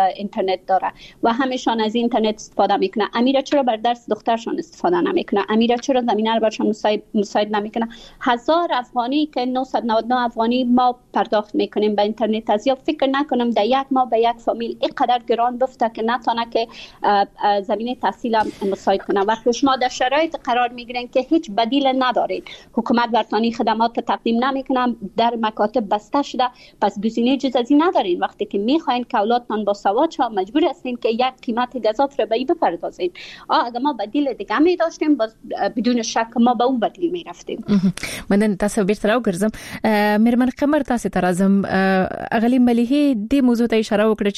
اینترنت داره و همشان از اینترنت استفاده میکنه. امیره چرا بر درس دخترشان استفاده نمیکنه؟ امیره چرا زمینه رو برشان مساعد نمیکنه؟ هزار افغانی که نهصد و نود و نه افغانی ما پرداخت میکنیم به اینترنت، از یا فکر نکنم در یک ماه به یک فامیل اینقدر گران بفته که نتونه که زمینه تحصیل مساعد کنه. وقتی شما در شرایط قرار میگیرین که هیچ بدیل ندارین، حکومت برتانی خدمات تقدیم نمیکنه، در مکاتب بسته شده، پس گزینه جز از این ندارین. وقتی که میخواین که اولادتان با سواد شه مجبور هستین که یک قیمت گزاف رو به این بپردازین. اگه ما بدیل دیگه می داشتیم باز بدون شک ما به اون بدیل می رفتیم. من تاسو بیرته راوګرځم. میرمن قمر تاسو ته راځم. اغلی مليحي د موضوع ته اشاره وکړه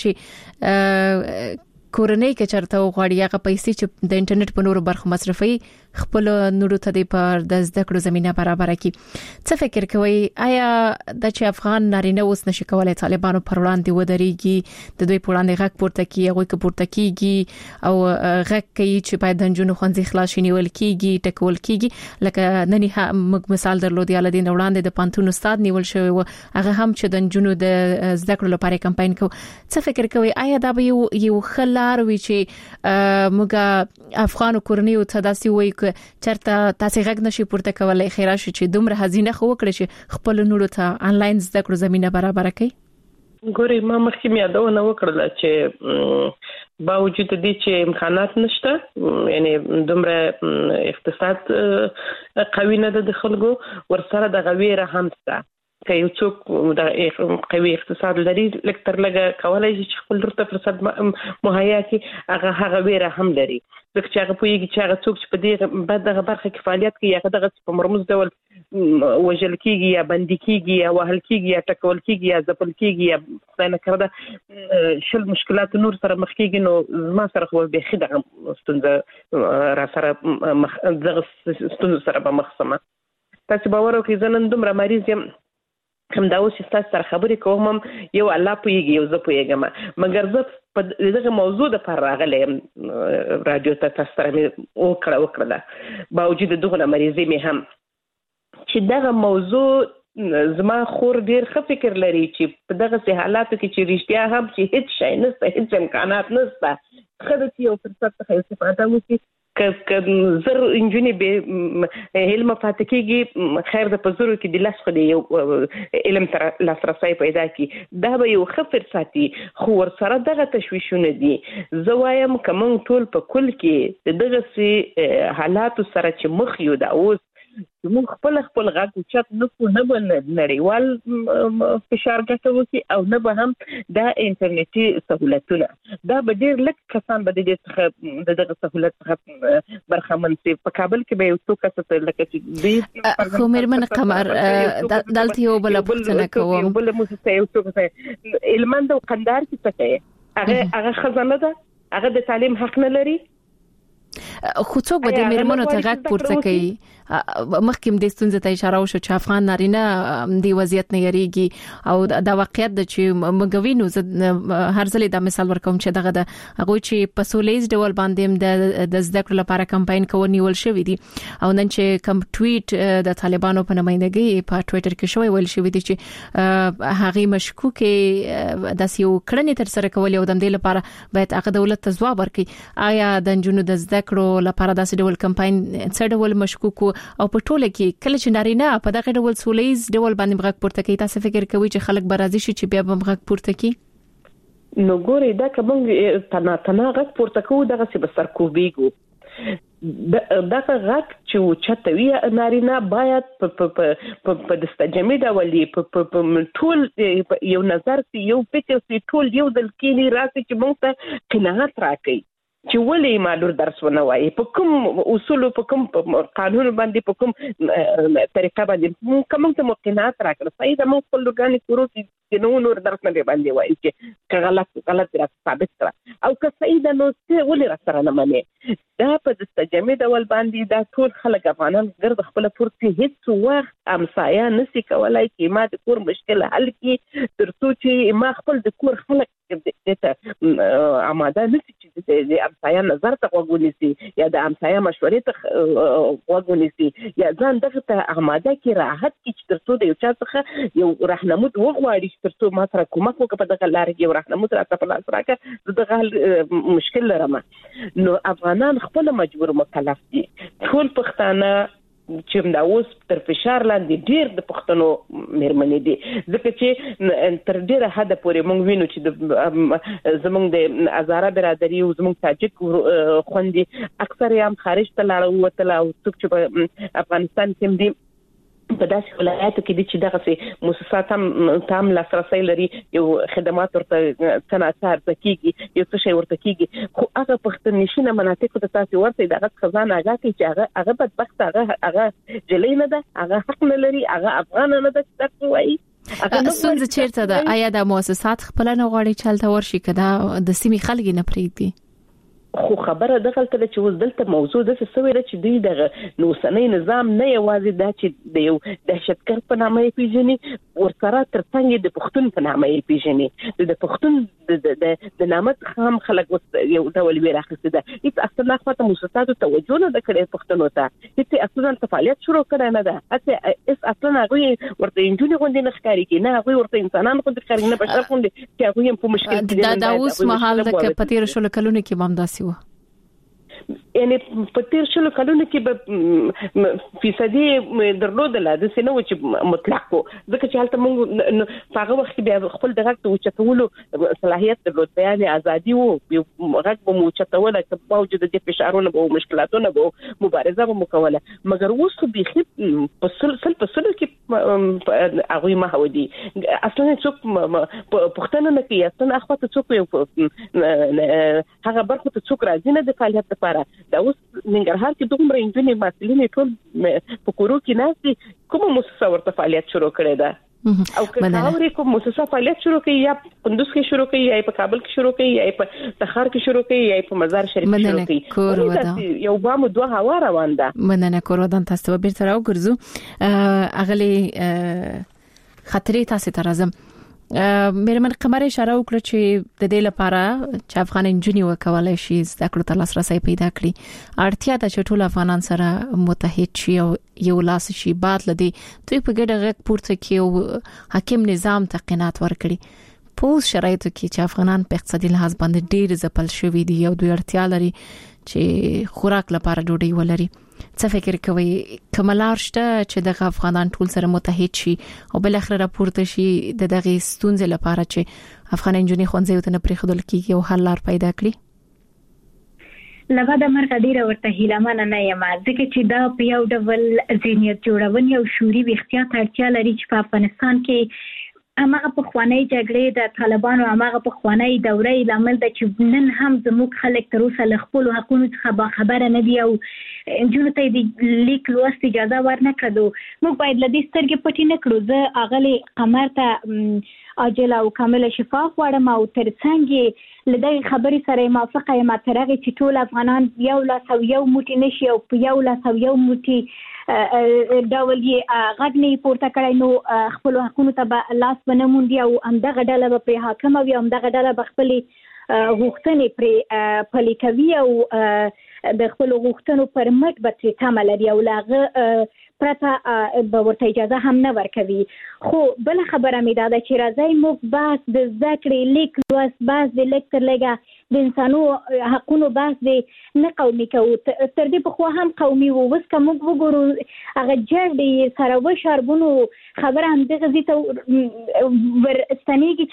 چې کورنۍ کې چرته غواړي هغه پیسې چې د انټرنیټ په نورو برخو مصرفي خپل نورو ته د پر د زده کړو زمينه برابر کړي. څه فکر کوي آیا د چې افغان نارینه اوس نشي کولای طالبانو پر وړاندې ودرېږي، د دوی پر وړاندې غږ پورته کیږي، هغه کې پورته کیږي او غږ کوي چې باید د جنونو خوندې خلاص شي نیول کیږي ټکول کیږي؟ لکه نني موږ مثال درلود یا لدین وړاندې د پانتون استاد نیول شوی و، هغه هم چې د جنونو د زده کړو لپاره کمپاین کو. څه فکر کوي آیا دا به یو یو خلار وي چې موږ افغان کورنۍ ته داسې وایي چرته تاسو غږ نشي پورته کولای، خیره شي چې دومره هزینه خو وکړي چې خپل نورو ته انلاین زده کړو زمينه برابر کړي؟ ګوري ما مخکې مې یادونه وکړه چې باوجود دې چې امکانات نشته، یعنی دومره اقتصاد قوي نه ده د خلکو، ورسره د غویره هم شته که یو څوک د قوي اقتصاد لري لکه تر لږه کولای شي چې خپل ورته فرصت مهیا کړي، هغه هغه ویره هم لري ځکه چې هغه پوهیږي چې هغه څوک چې په دې بعد دغه برخه کې فعالیت کوي هغه دغه په مرموز ډول وژل کیږي یا بندي کیږي یا وهل کیږي یا ټکول کیږي یا ځپل کیږي یا څنګه کړه شل مشکلات نور سره مخ کیږي. نو ما سره خو به خې دغه ستونزه را سره مخ دغه ستونزه سره به مخ سم. تاسو باور وکړئ زه نن دومره مریض یم، هم دا اوس تاسو سره خبرې کوم، یو الله پوهیږي یو زه پوهیږم، مګر زه په دغه موضوع د پر راغلم رادیو ته تاسو سره وکړه وکړه باوجود دغه مریضي مې هم چې دغه موضوع زما خور ډیر ښه فکر لري چې په دغه سه حالاتو کې چې رښتیا هم چې هیڅ شي نشته، هیڅ امکانات نشته، خدای چې یو فرصت څخه استفاده وکړي که زر انجونی به علم فاتکیږي خیر د پزورو کې د لاس خو دی یو علم تر لاسرسي پیدا کی، دا به یو خفر ساتي. خو ور سره دغه تشویشونه دي. زه وایم کوم ټول په کل کې دغه سي حالات سره چې مخ یو دا اوس موږ خپل خپل غږ او چت نه کو نه بل نړیوال فشار ګټو کی او نه به هم د انټرنیټي سہولتونه دا به ډیر لږ کسان به د دې دغه سہولت څخه برخمن شي. په کابل کې به یو څو کسان لکه چې د خو میرمن قمر دلته یو بل پوښتنه کوم، بل موسسه یو څو کسان علمند او قندار کې څه کوي، هغه هغه خزانه ده، هغه د تعلیم حق نه لري. خو څوک به د میرمنو ته غږ پورته کوي؟ مخکې د ستونزې ته اشاره وشو چې افغان نارینه د وضعیت نه یریږي او دا واقعیت د چې مګوینو هر ځلې دا مثال ورکوم چې دغه د هغه چې په سولیز ډول باندې د زده کړو لپاره کمپاین کوي نیول شوی دي او نن چې کم ټویټ د طالبانو په نمائندګۍ په ټویټر کې شوی ویل شوی دي چې هغه مشکوکې د سیو کړنې تر سره کول او د دې لپاره باید هغه دولت ته ځواب ورکړي. آیا د جنونو د زده کړو لپاره داسې ډول کمپاین څه ډول مشکوک او په ټوله کې کله چې نارینه په دغه ډول سولیز ډول باندې غږ پورته کوي تاسو فکر کوئ چې خلک به راضي شي چې بیا به غږ پورته کوي؟ نو ګوري دا کوم تنا تنا غږ پورته کوو دغه څه به سرکوبیګو دا غږ چې چتوي نارینه باید په په په دستجمع ډول په ټول یو نظر یو فکر ټول یو د کلی راسي چې موږ ته قناعت راکړي چې ولې معلوم درس ونه وایي، په کوم اصول په کوم قانون باندې په کوم طریقه باندې کوم ته مقننات راکړه. صحیح ده موږ خپل لګانې کورو چې نو نور درس نه باندې وایي چې غلط غلط را ثابت کړه او که صحیح ده نو څه ولې را سره نه منې. دا په دستجمع ډول باندې دا ټول خلک افغانان ګرد خپل پورتي هیڅ وخت امسایا نسی کولای چې ما د کور مشکل حل کړي ترڅو چې ما خپل د کور خلک دته آماده نسی چې د امسایا نظر ته وګونیسي یا د امسایا مشورې ته وګونیسي یا ځان دغه ته آماده کې راحت کې ترڅو د یو چا څخه یو راهنمود وغواړي ترڅو ما سره کومک وکړي په دغه لار کې یو راهنمود راته په لاس راکړي دغه مشکل لرم نو افغانان خپل مجبور مکلف دي ټول پښتانه چې دا اوس تر فشار لاندې ډیر د پښتنو مېرمنې دي ځکه چې تر ډیره حد پورې موږ وینو چې د زموږ د هزاره برادری او زموږ تاجک خوندې اکثر یې هم خارج ته لاړ وتل او څوک چې په افغانستان کې دي په داسې ولایاتو کې دي چې دغه مؤسسات هم تام لاسرسي لري یو خدمات ورته صنعتار تکیږي یو څه شی ورته کیږي خو هغه پښتنشینه مناطق ته تاسو ورته دغه خزانه هغه چې هغه هغه بدبخت هغه هغه جلې نه ده هغه حق نه لري هغه افغان نه ده تاسو وایي څنګه چیرته ده آیا د مؤسسات خپل نه غواړي چلته ورشي کدا د سیمې خلک نه پریږدي خو خبره دغه ته چې اوس دلته موضوع د څه ویل چې دوی دغه نوسنۍ نظام نه یوازې دا چې د یو دهشتګرد په نامه یې پیژني ورسره ترڅنګ د پښتون په نامه یې پیژني د پښتون د د نامت خام خلک یو ډول ویل اخیسته ده هیڅ اصلا خاطر موسساتو توجه نه کړې پښتنو ته هیڅ اصلا فعالیت شروع کړي نه ده اته اس اصلا هغه ورته انجونی غونډې نه ښکاری کې نه هغه ورته انسانان غونډې ښکاری نه بشر غونډې چې هغه په مشکل کې دا د اوس مهال د پتیر شول کلونه کې مامداسي و یعنی په تیر شلو کلونو کې به فیصدي درلودل د سينو چې مطلق وو ځکه چې حالت موږ هغه وخت کې خپل دغه ته چتولو صلاحيت درلود بیان ازادي وو یو غږ به مو چتول چې باوجود د فشارونو او مشکلاتونو به مبارزه به مکوله مګر اوس خو بيخي په سل سل په سل کې هغه ما هودي اصلا څوک پښتنه نه کوي اصلا اخوته څوک هغه برخه ته څوک راځي نه د فعالیت لپاره دا اوس ننګرهار کې دومره انجنیر مسلې ټول په کورو کې ناسي کومه مؤسسه ورته فعالیت شروع کړې ده او کله کوم مؤسسه فعالیت شروع کوي یا کندوز کې شروع کوي یا په کابل کې شروع کوي یا په تخار کې شروع کوي یا په مزار شریف کې شروع کوي یو بام دوه هوا روان ده مننه کور ودان تاسو به تر او ګرځو اغلی خطرې تاسو ته راځم مېرمن قمر اشاره وکړه چې د دې لپاره چې افغان انجنیر وکولای شي زده کړو ته لاسرسي پیدا کړي اړتیا ده چې ټول افغانان سره متحد شي او یو لاس شي بعد لدی دوی په ګډه غږ پورته کړي او حاکم نظام ته قناعت ورکړي په شرایطو کې چې افغانان په اقتصادي لحاظ باندې ډېر ځپل شوی دي او دوی اړتیا لري چې خوراک لپاره ډوډۍ ولري څه فکر کوي کملار شته چې د افغانان ټول سره متحد شي او بل اخر راپورته شي د دغه ستونزې لپاره چې افغان انجنیر خونځي ته نه پریخدل کیږي او حل لار پیدا کړي لغه د مرګ ډیره ورته هیلمن نه یم ځکه چې دا په یو ډول ذهنیت جوړون یو شوري احتیاط اړتیا لري چې په افغانستان کې امغه په خوانی جګړې د طالبانو امغه په خوانی دورې لامل د چې نن هم زموږ خلک تر اوسه له خپل حقوقو څخه خبره نه دی او انجونو ته د لیک لوست اجازه ورنکړو موږ باید لدې سترګې پټې نه کړو زه اغلی قمر ته عاجل او کامل شفاف وړم او ترڅنګ لدې خبرې سره موافقه یم ترغه چې ټول افغانان یو لاس او یو موټی نشي او په یو لاس او یو موټی ډول یې غږنی پورته کړای نو خپل حقوقو ته لاس ونموندي او همدغه ډله په حاکم او همدغه ډله بخپلې غوښتنې پر پلي کوي او د خپل غوښتنو پر مټ به ترې تمه لري او لاغه پرته به ورته اجازه هم نه ورکوي خو بل خبره مې دا ده چې راځي موږ بحث د زده کړې لیک لوست بحث د لیکتر لګه د انسانو حقوقو بحث د نه قومي کوو تر دې په خو هم قومي وو وس کوم وګورو هغه جړې سره و شربونو خبره هم دغه زیته ورستنیږي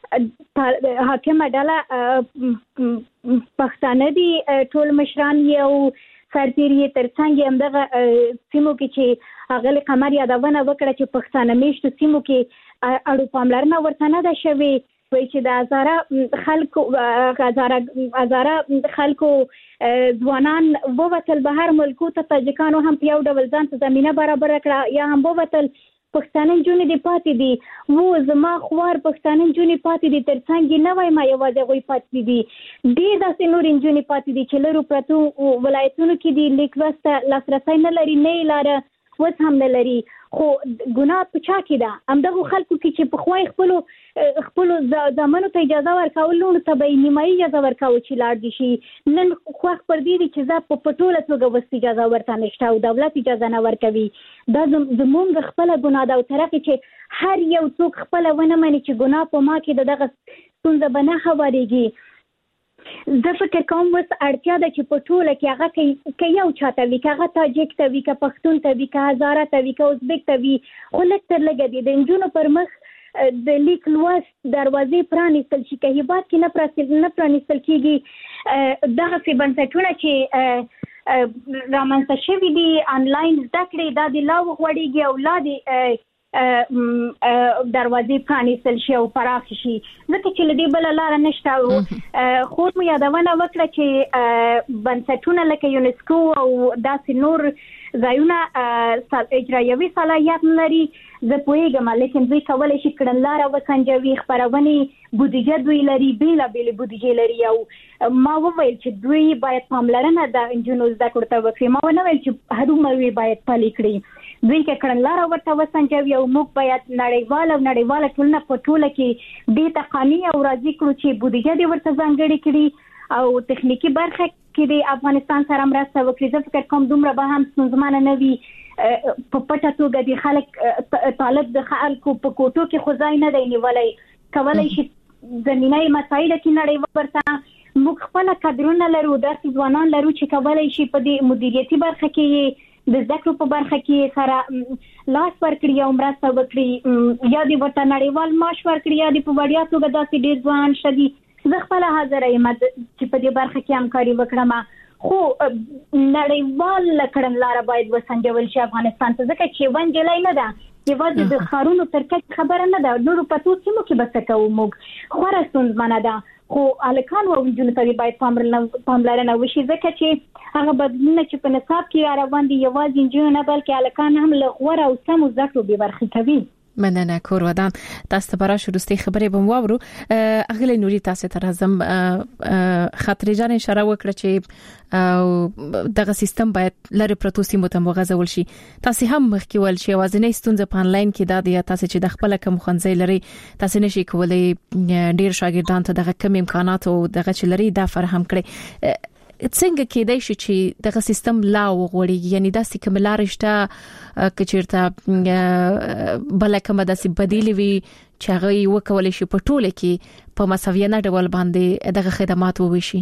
چې حاکم ډله پښتانه دي ټول مشران یو سرتیری ترڅنګ هم دغه سیمو کې چې هغه قمر یادونه وکړه چې پښتانه میشتو سیمو کې اړو پاملرنه ورته نه ده شوی وای چې د هزاره خلکو هزاره هزاره خلکو ځوانان ووتل بهر ملکو ته تاجکانو هم په یو ډول ځان ته زمينه برابر کړه یا هم ووتل پښتانه جونې د پاتې دي وو زما خوار پښتانه جونې پاتې دي ترڅنګ نه وای ما یوازې غوي پاتې دي ډېر داسې نور جونې پاتې دي چې لرو پرتو ولایتونو کې دي لیک لاسته لاسرسي نه لري نه لاره وڅ هم نه لري خو ګناه په چا کې ده همدغه خلکو کې چې په خوای خپل خپل ځامنو ته اجازه ورکول نو ته به نیمایي اجازه ورکاو چې لاړ دي شي نن خو پر دې چې زه په پټوله توګه وست اجازه ورته نشته او دولت اجازه نه ورکوي دا زموږ خپل ګناه ده او طرفه چې هر یو څوک خپل ونه مني چې ګناه په ما کې دغه څنګه بنه خبرېږي زه فکر کوم وس اړتیا ده چې په ټوله کې هغه کې یو چاته وي که هغه تاجک ته وي که پښتون ته وي که هزاره ته وي که ازبک ته وي خو لږ تر لږه دي د نجونو پر مخ د لیک لوست دروازې پرانیستل شي که هیواد کې نه پرانیستل کېږي دغسې بنسټونه چې رامنځته شوي دي آنلاین زده کړې دا د لا وغوړېږي او لا د دروازې پرانیستل شي او پراخ شي ځکه چې لدې بل لار نشته خو مو یادونه وکړه چې بنسټونه لکه یونسکو او داسې نور ځایونه اجرایوي صلاحیت لري زه پوهیږم لیکن دوی کولی شي کړنلاره وسنجوي خپرونې بودیجه دوی لري بېلابېلې بودیجې لري او ما وویل چې دوی باید پاملرنه د نجونو زده کړو ته وکړي ما ونه ویل چې هرومرو باید پلي کړي دوی کې کړنلاره ورته وسنجوي او موږ باید نړیوال او نړیواله ټولنه په ټوله کې دې ته قانع او راضي کړو چې بودیجه دې ورته ځانګړې کړي او تخنیکی برخه کې د افغانستان سره مرسته وکړي زه فکر کوم دومره به هم ستونزمنه نه وي په پټه توګه د خلک طالب د خلکو په کوټو کې خو ځای نه دی نیولی کولی شي زمینه مسایلو کې نړیوال ورته موږ خپله کادرونه لرو داسې ځوانان لرو چې کولی شي په دې مدیریتي برخه کې د زده کړو په برخه کې سره لاس ورکړي او مرسته وکړي یا دې ورته نړیوال معاش ورکړي یا دې په وړیا توګه داسې ډېر ځوان شدي زه خپله حاضره یم چې په دې برخه کې همکاري وکړم خو نړیوال کړنلاره باید وسنجول شي افغانستان ته ځکه چې یوه نجلۍ نه ده یوازې د ښارونو تر کچ خبره نه ده نورو په څو سیمو کې به څه کوو موږ خورا ستونزمنه ده خو هلکانو او نجونو ته باید پاملرنه وشي ځکه چې هغه بدلونونه چې په نصاب کې روان دي یوازې نجونو نه بلکې هلکان هم له غوره او سمو زده کړو بې برخې کوي مننه کور ودان تاسو ته برا شروستي خبرې بم واورو اغلی نوري تاسو ته راځم خاطر جان اشاره وکړه چې دغه سیستم باید لری پروتو سیمو ته مغزول شي تاسو هم مخکې ول شي وازنې ستونزه په انلاین کې دا دی تاسو چې د خپل کوم خنځي لري تاسو نشي کولای ډیر شاګردان ته دغه کم امکانات او دغه چې لري دا فراهم کړي څنګه کېدای شي چې دغه سیستم لا وغوړي یعنی دا سکه ملارشته کچیرته بل کومه داسې بدیل وي چې هغه وکول شي په ټوله کې په مساویانه ډول باندې دغه خدمات ووشي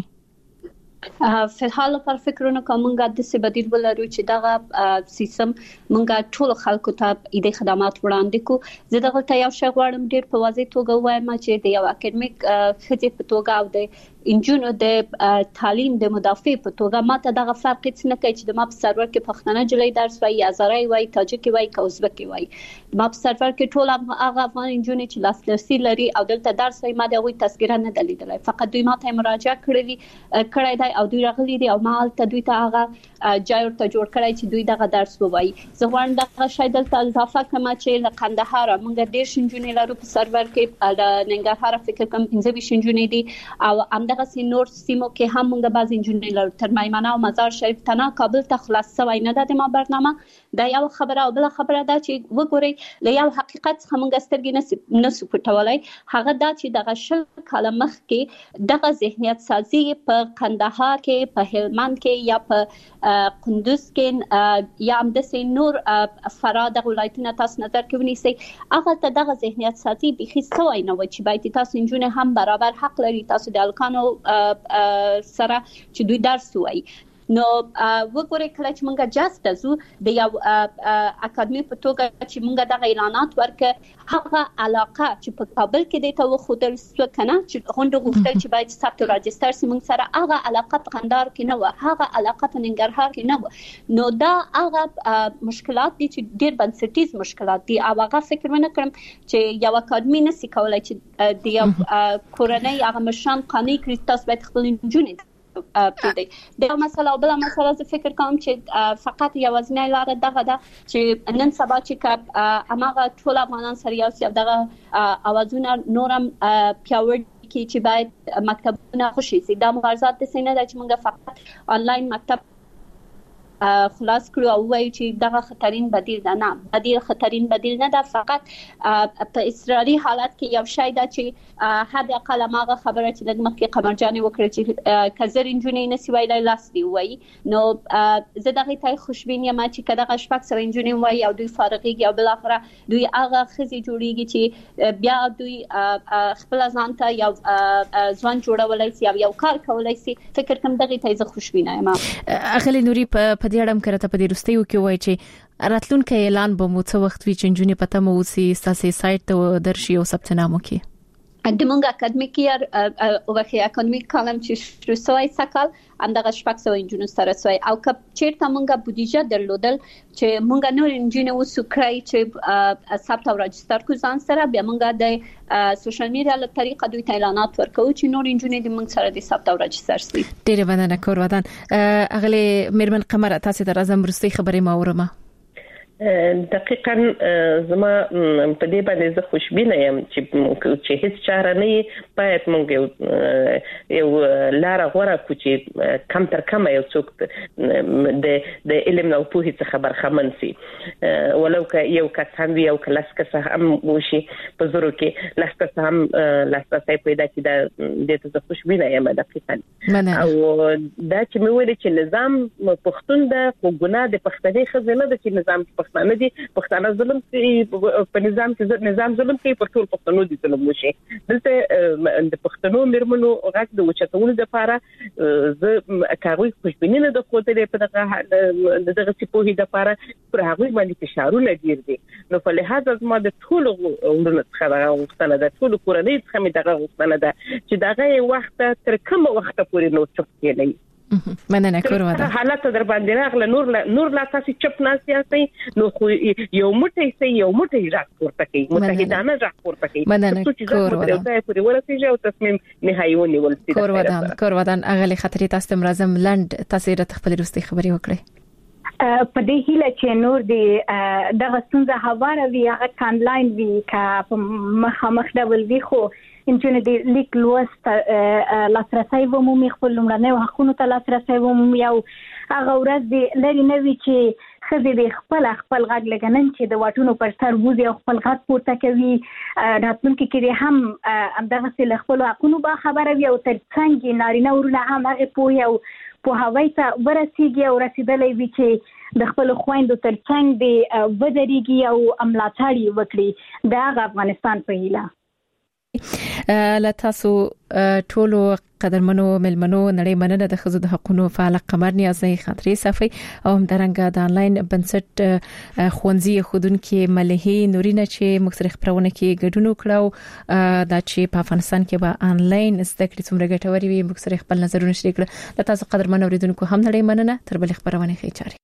فلحال پر فکرونه کومه د څه بدیل ولرو چې دغه سیستم مونږه ټول خلکو ته د خدمات وړاندې کو زه دغه ته یو شی غواړم ډیر په واضح توګه وایم چې د یو اکیډمیک خځې په توګه او د انجونو د تعلیم د مدافع په توګه ماته دغه فرق هیڅ نه کوي چې د ما په سرور کې پښتنه جلې درس وایي هزاره وایي تاجک وایي که ازبک وایي ما په سرور کې ټول هغه افغان انجونې چې لاسرسي لري او دلته درس وایي ما دغه تذکره نه دلیدلای فقط دوی ماته مراجعه کړې کړې دی او دوی راغلي دي او ما ته دوی ته هغه جای ورته جوړ کړی چې دوی دغه درس وایي زه غواړم دغه شی دلته اضافه کوم چې له قندهار موږ ډېر شنجونې لرو په سرور کې د ننګرهار فکر کوم پنځه ویشت شنجونې دي او همدغه نور سیمو کې هم موږ بعض انجونې لرو تر میمنه او مزار شریف تنه کابل ته خلاص شوی نه ده ما برنامه دا یو خبره او بل خبره ده چې وګورئ له یو حقیقت څخه موږ سترګې نه سو پټولای هغه دا چې دغه شل کاله مخکې دغه ذهنیت سازي په قندهار کې په هلمند کې یا په قندوز کې یا هم د نور فراد ولایتونو تاسو نظر کې ونیسئ هغه ته دغه ذهنیت سازي بيخي سوی نه و چې باید تاسو انجونې هم برابر حق لري تاسو د الکانو سره چې دوی درس وایي نو وګورئ کله چې موږ جاست زو د یو اکاډمي په توګه چې موږ دغه اعلانات ورکړ هغه علاقه چې په کابل کې د تو خودل سو کنه چې غونډه غوښتل چې باید ثبت راجستر سي موږ سره هغه علاقه په قندهار کې نه و هغه علاقه په ننګرهار کې نه و نو دا هغه مشکلات دي چې ډېر بنسټیز مشکلات دي او هغه فکر ونه کړم چې یو اکاډمي نسي کولای چې د یو کورنۍ هغه مشان قانوني کړي تاسو باید خپل انجونې پدې دا مسله بل مسله زه فکر کوم چې فقط یوازینی لار دغه ده چې نن سبا چې اماغه ټول افغانان سره یو څه دغه اوازونه نورم پیاوړ کی چې باید مکتبونه خوشي سي دا مبارزات د سینه د چې موږ فقط آنلاین مکتب خلاص کړو او وایي چې دغه خطرین بدیل ده نه بدیل خطرین بدیل نه ده فقط په اضطراري حالت کې یو شی ده چې حد اقل ماغه خبره چې د مخکې قمرجان وکړه چې کزر انجونې نسی ویلای لاس دی وایي نو زه دغه ته خوشبین یم چې کله شپږ سره انجونې وایي او دوی فارغيږي او بل اخره دوی هغه خزي جوړیږي چې بیا دوی خپل ځان ته یو ځوان جوړولای شي او یو کار کولای شي فکر کوم دغه ته زه خوشبینه یم اغلی نوري په په دې اړه کرته په دې رستیو کې وایي چې راتلونکي اعلان به مو څه وخت وی چې جنونی پته مو سي تاسو سایت ته درشي او ثبت نام وکړي د مونږ اکیډمیک یار او وخت اکیډمیک کالم چې شروع سکل اندغه شپږ سوه انجونو سره سوی او کپ چیرته مونږه بودیجه درلودل چې مونږه نور انجونو وسکرای چې ثبت او راجستر کو ځان سره بیا مونږه د سوشل میډیا له طریقه دوی اعلانات ورکو چې نور انجونو د مونږ سره د ثبت او راجستر سي ډیره مننه کور ودان اغلی میرمن قمر تاسو ته راځم رستي خبرې ما ورمه دقیقاً زما په دې باندې زه خوشبینه یم چې چې هیڅ چاره نه باید موږ یو لار غوړه کو چې کم تر کم یو څوک د د علم او پوهې څخه برخمن سي ولو که یو کس هم یو کلاس کس هم وشي په زورو کې لاسته هم لاسته پیدا کی د دې ته خوشبینه یم دقیقاً او دا چې مې ویل چې نظام پښتون د ګناه د پښتني خزانه د چې نظام پښتانه دي پښتانه ظلم کوي په نظام کې نظام ظلم کوي پر ټول پښتنو دي ظلم وشي دلته د پښتنو مرمنو غږ د وچتولو لپاره زه کاروي خوشبینه د خوته په دغه دغه سپوهي د لپاره پر هغه باندې فشارونه ډیر دي نو په لحاظ ما د ټول ورونه څخه غوښتنه ده ټول کورنۍ څخه مې دغه غوښتنه ده چې دغه وخت تر کومه وخت پورې نو چپ کېږي مننه کور ودا حالت در باندې راغله نور لا نور لا تاسو چپ نه سیاسي نو خو یو موټی سي یو موټی راکورته کوي متحدانه راکورته کوي مننه کور ودا دا پورې ورسېږي او تصمیم نهایي ونیول شي کور ودا کور ودا اغلی خطرې تاسو مرزم لند تاسو را خپل روستي خبري وکړي په دې هیله چې نور دی دغه څنګه هواره وی هغه آنلاین وی کا مخامخ ډول وی خو انجن دې لیک لوست لاسرسي ومومي خپل لمړنۍ حقوقو ته لاسرسي ومومي او هغه ورځ دې لري نوي چې خزي دې خپل خپل غږ لګنن چې د واټونو پر سر وځي او خپل غږ پورته کوي راتلونکي کې هم دغه سل خپل حقوقو به خبره وي او تر څنګه نارینه ورونه هم هغه پوي او په هوای ته ورسیږي او رسیدلې وي چې د خپل خويندو تر څنګ دې ودرېږي او املاتړي وکړي د افغانستان په هیله لا تاسو ټولو قدرمنو ملمنو نړۍ مننه د خزو د حقوقو فعال قمر نیازي خاطري صفي او هم درنګ د انلاین بنسټ خونځي خودونکو ملهي نورینه چې مختلف خبرونه کې ګډون وکړو دا چې په افغانستان کې به انلاین زده کړې څومره ګټوري وي مختلف خپل نظرونه شریک کړل د تاسو قدرمنو اوریدونکو هم نړۍ مننه تر بل خبرونه خي چاري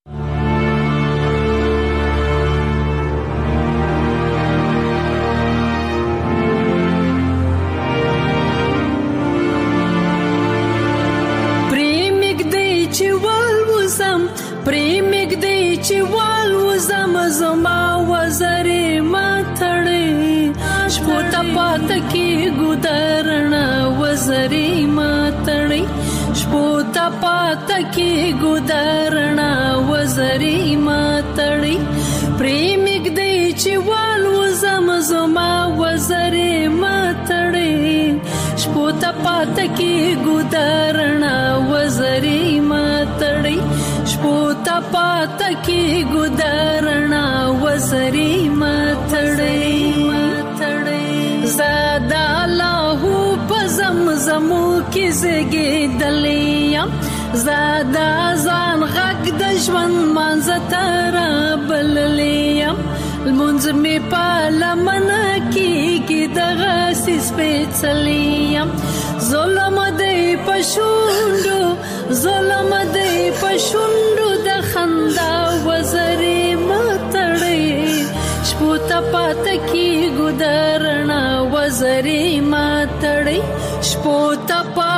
پریمګ دی چې وال وزم زما وزرې ما تړې شپو ته پات کې ګودرنا وزرې ما تړې شپو ته پات کې ګودرنا وزرې ما تړې پریمګ دی چې وال وزم زما وزرې ما تړې شپو ته پات کې ګودرنا وزرې ما تړې شپو ته پات کې ګودرنا وزرې ما تړې زادا الله په زمزمو کې زګېدلې زادا ځان غږ د ژوند مانځ تر بللې المنځ می په لمن کې کې دغه سیس پېڅلې ظلم دې پښوندو ظلم دې پښوندو د خندا وزرې ما تړې شپو ته پات کې ګودرنا وزرې ما تړې شپو ته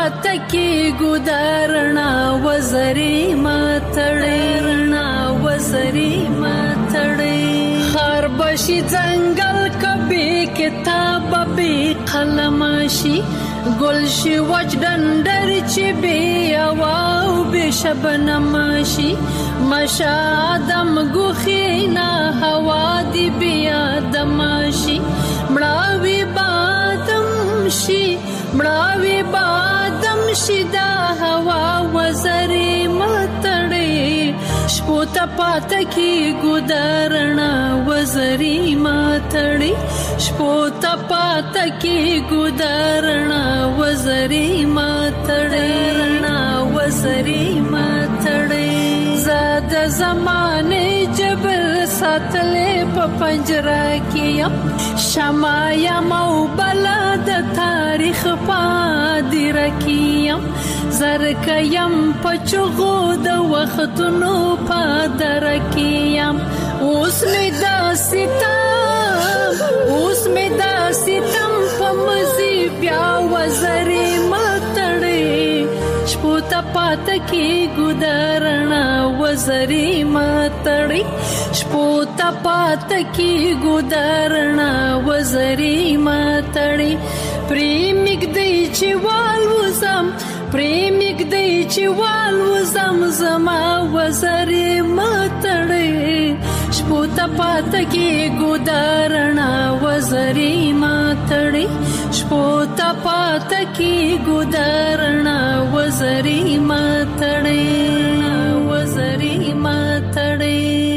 پات کی ګدارنا وزري ماتړې رڼا وزري ماتړې خار بشي ځنګل کبي کتاب به قلم شي گلشی وچ دندر چی بی اواو بی شبنم شی مشا آدم گوخینا هوا دی بی آدم شی مڑاوی بادم شی مڑاوی بادم شی دا هوا وزری متڑی شپوتا پاتا کی گدارنا وزری ماتڑی شپوتا پاتا کی گدارنا وزری ماتڑی رنا وزری ماتڑی زاد زمانے جبل ساتلے پا پنجرہ کیم شمایا مو بلاد تاریخ پادی رکیم زرکیم پچغو دا وقتنو پادر کیم اوس می دا ستم اوس می دا ستم پا مزی بیا وزری ماتڑی شپوتا پاتا کی گدارنا وزری ماتڑی شپوتا پاتا کی گدارنا وزری ماتڑی پریمک دی چی والوزم پریمک دی چی والوزم زما وزری ماتڑی شپوتا پاتا کی گدارنا وزری ماتڑی شپوتا پاتا کی گدارنا وزری ماتڑی وزری ماتڑی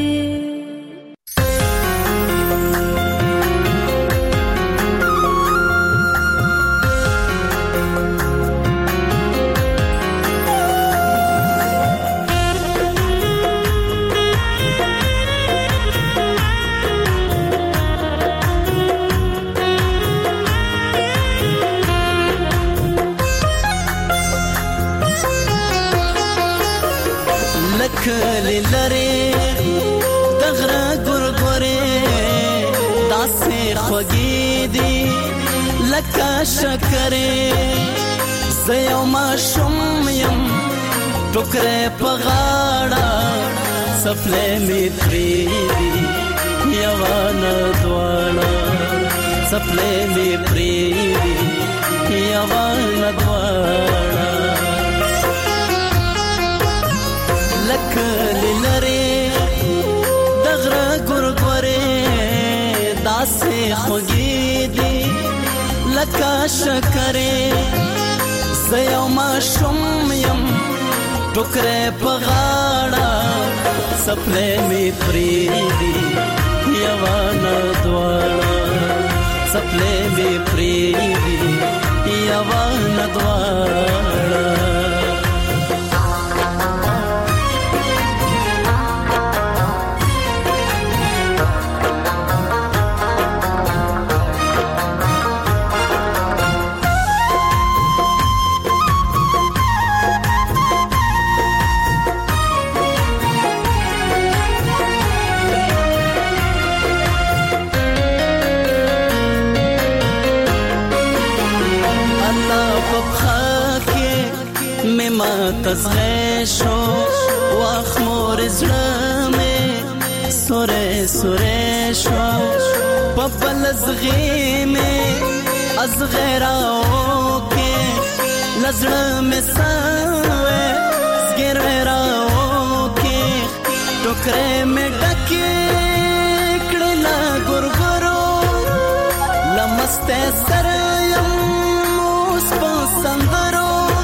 کلی لری دغره ګورګورې داسې خوږې دي لکه شکرې زه یو ماشوم یم ټوکرې په غاړه څپلۍ مې پرېږدي یوه نه دواړه څپلۍ مې پرېږدي یوه نه دواړه لکلی لری دغره ګورګورې داسې خوږې دي لکه شکرې زه یو ماشوم یم ټوکرې په غاړه څپلۍ مې پرېږدي یوه نه دواړه څپلۍ مې پرېږدي یوه نه دواړه تزغه شو واخ مور زړه مې سورې سورې شو په بل زغې مې ازغراو کې لزړه مې سوې زګراو کې ټوکرې مې ډکې کړې لا ګورګورو لمسته سره یم اوس په سندرو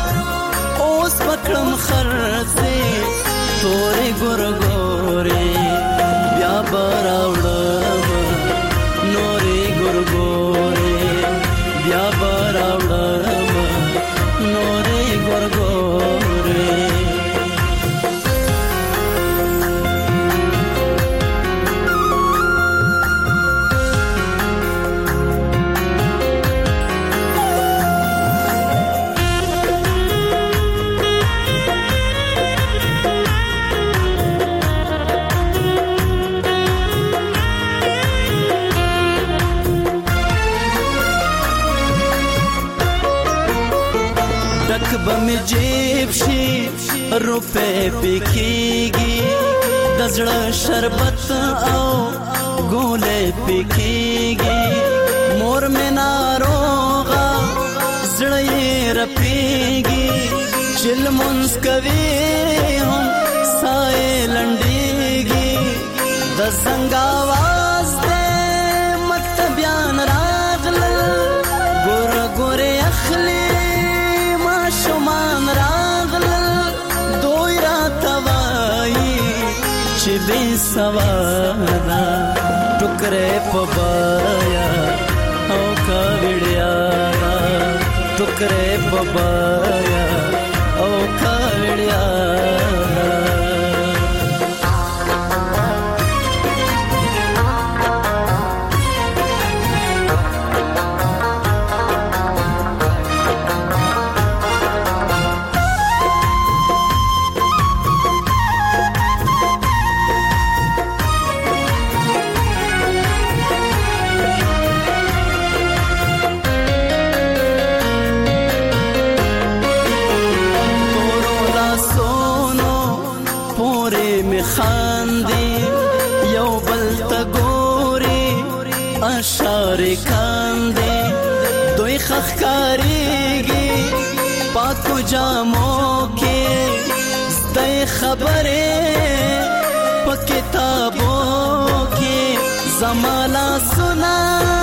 پکړم خرڅې تورې ګورګورې بیا براوړم نورې ګورګورې بیا براوړم نورې ګورګورې ډک بم جیب شي روپے پکېږي د زړه شربت او ګولې پکېږي مور مې ناروغه زړه یې رپېږي چې لمونځ کوي هم ساه یې لنډېږي د زنګ آواز دی مکتبیان راغلل ګوره ګورې اخلي ماشومان راغلل دوی راته وایي چې بې سواده ټوکرې په بایا او کاوړیا ټوکرې په بایا او کاوړیا اشاره کاندې دوی خخکاریږي پاکو جامو کې ستای خبره په کتابو کې زمالا سنا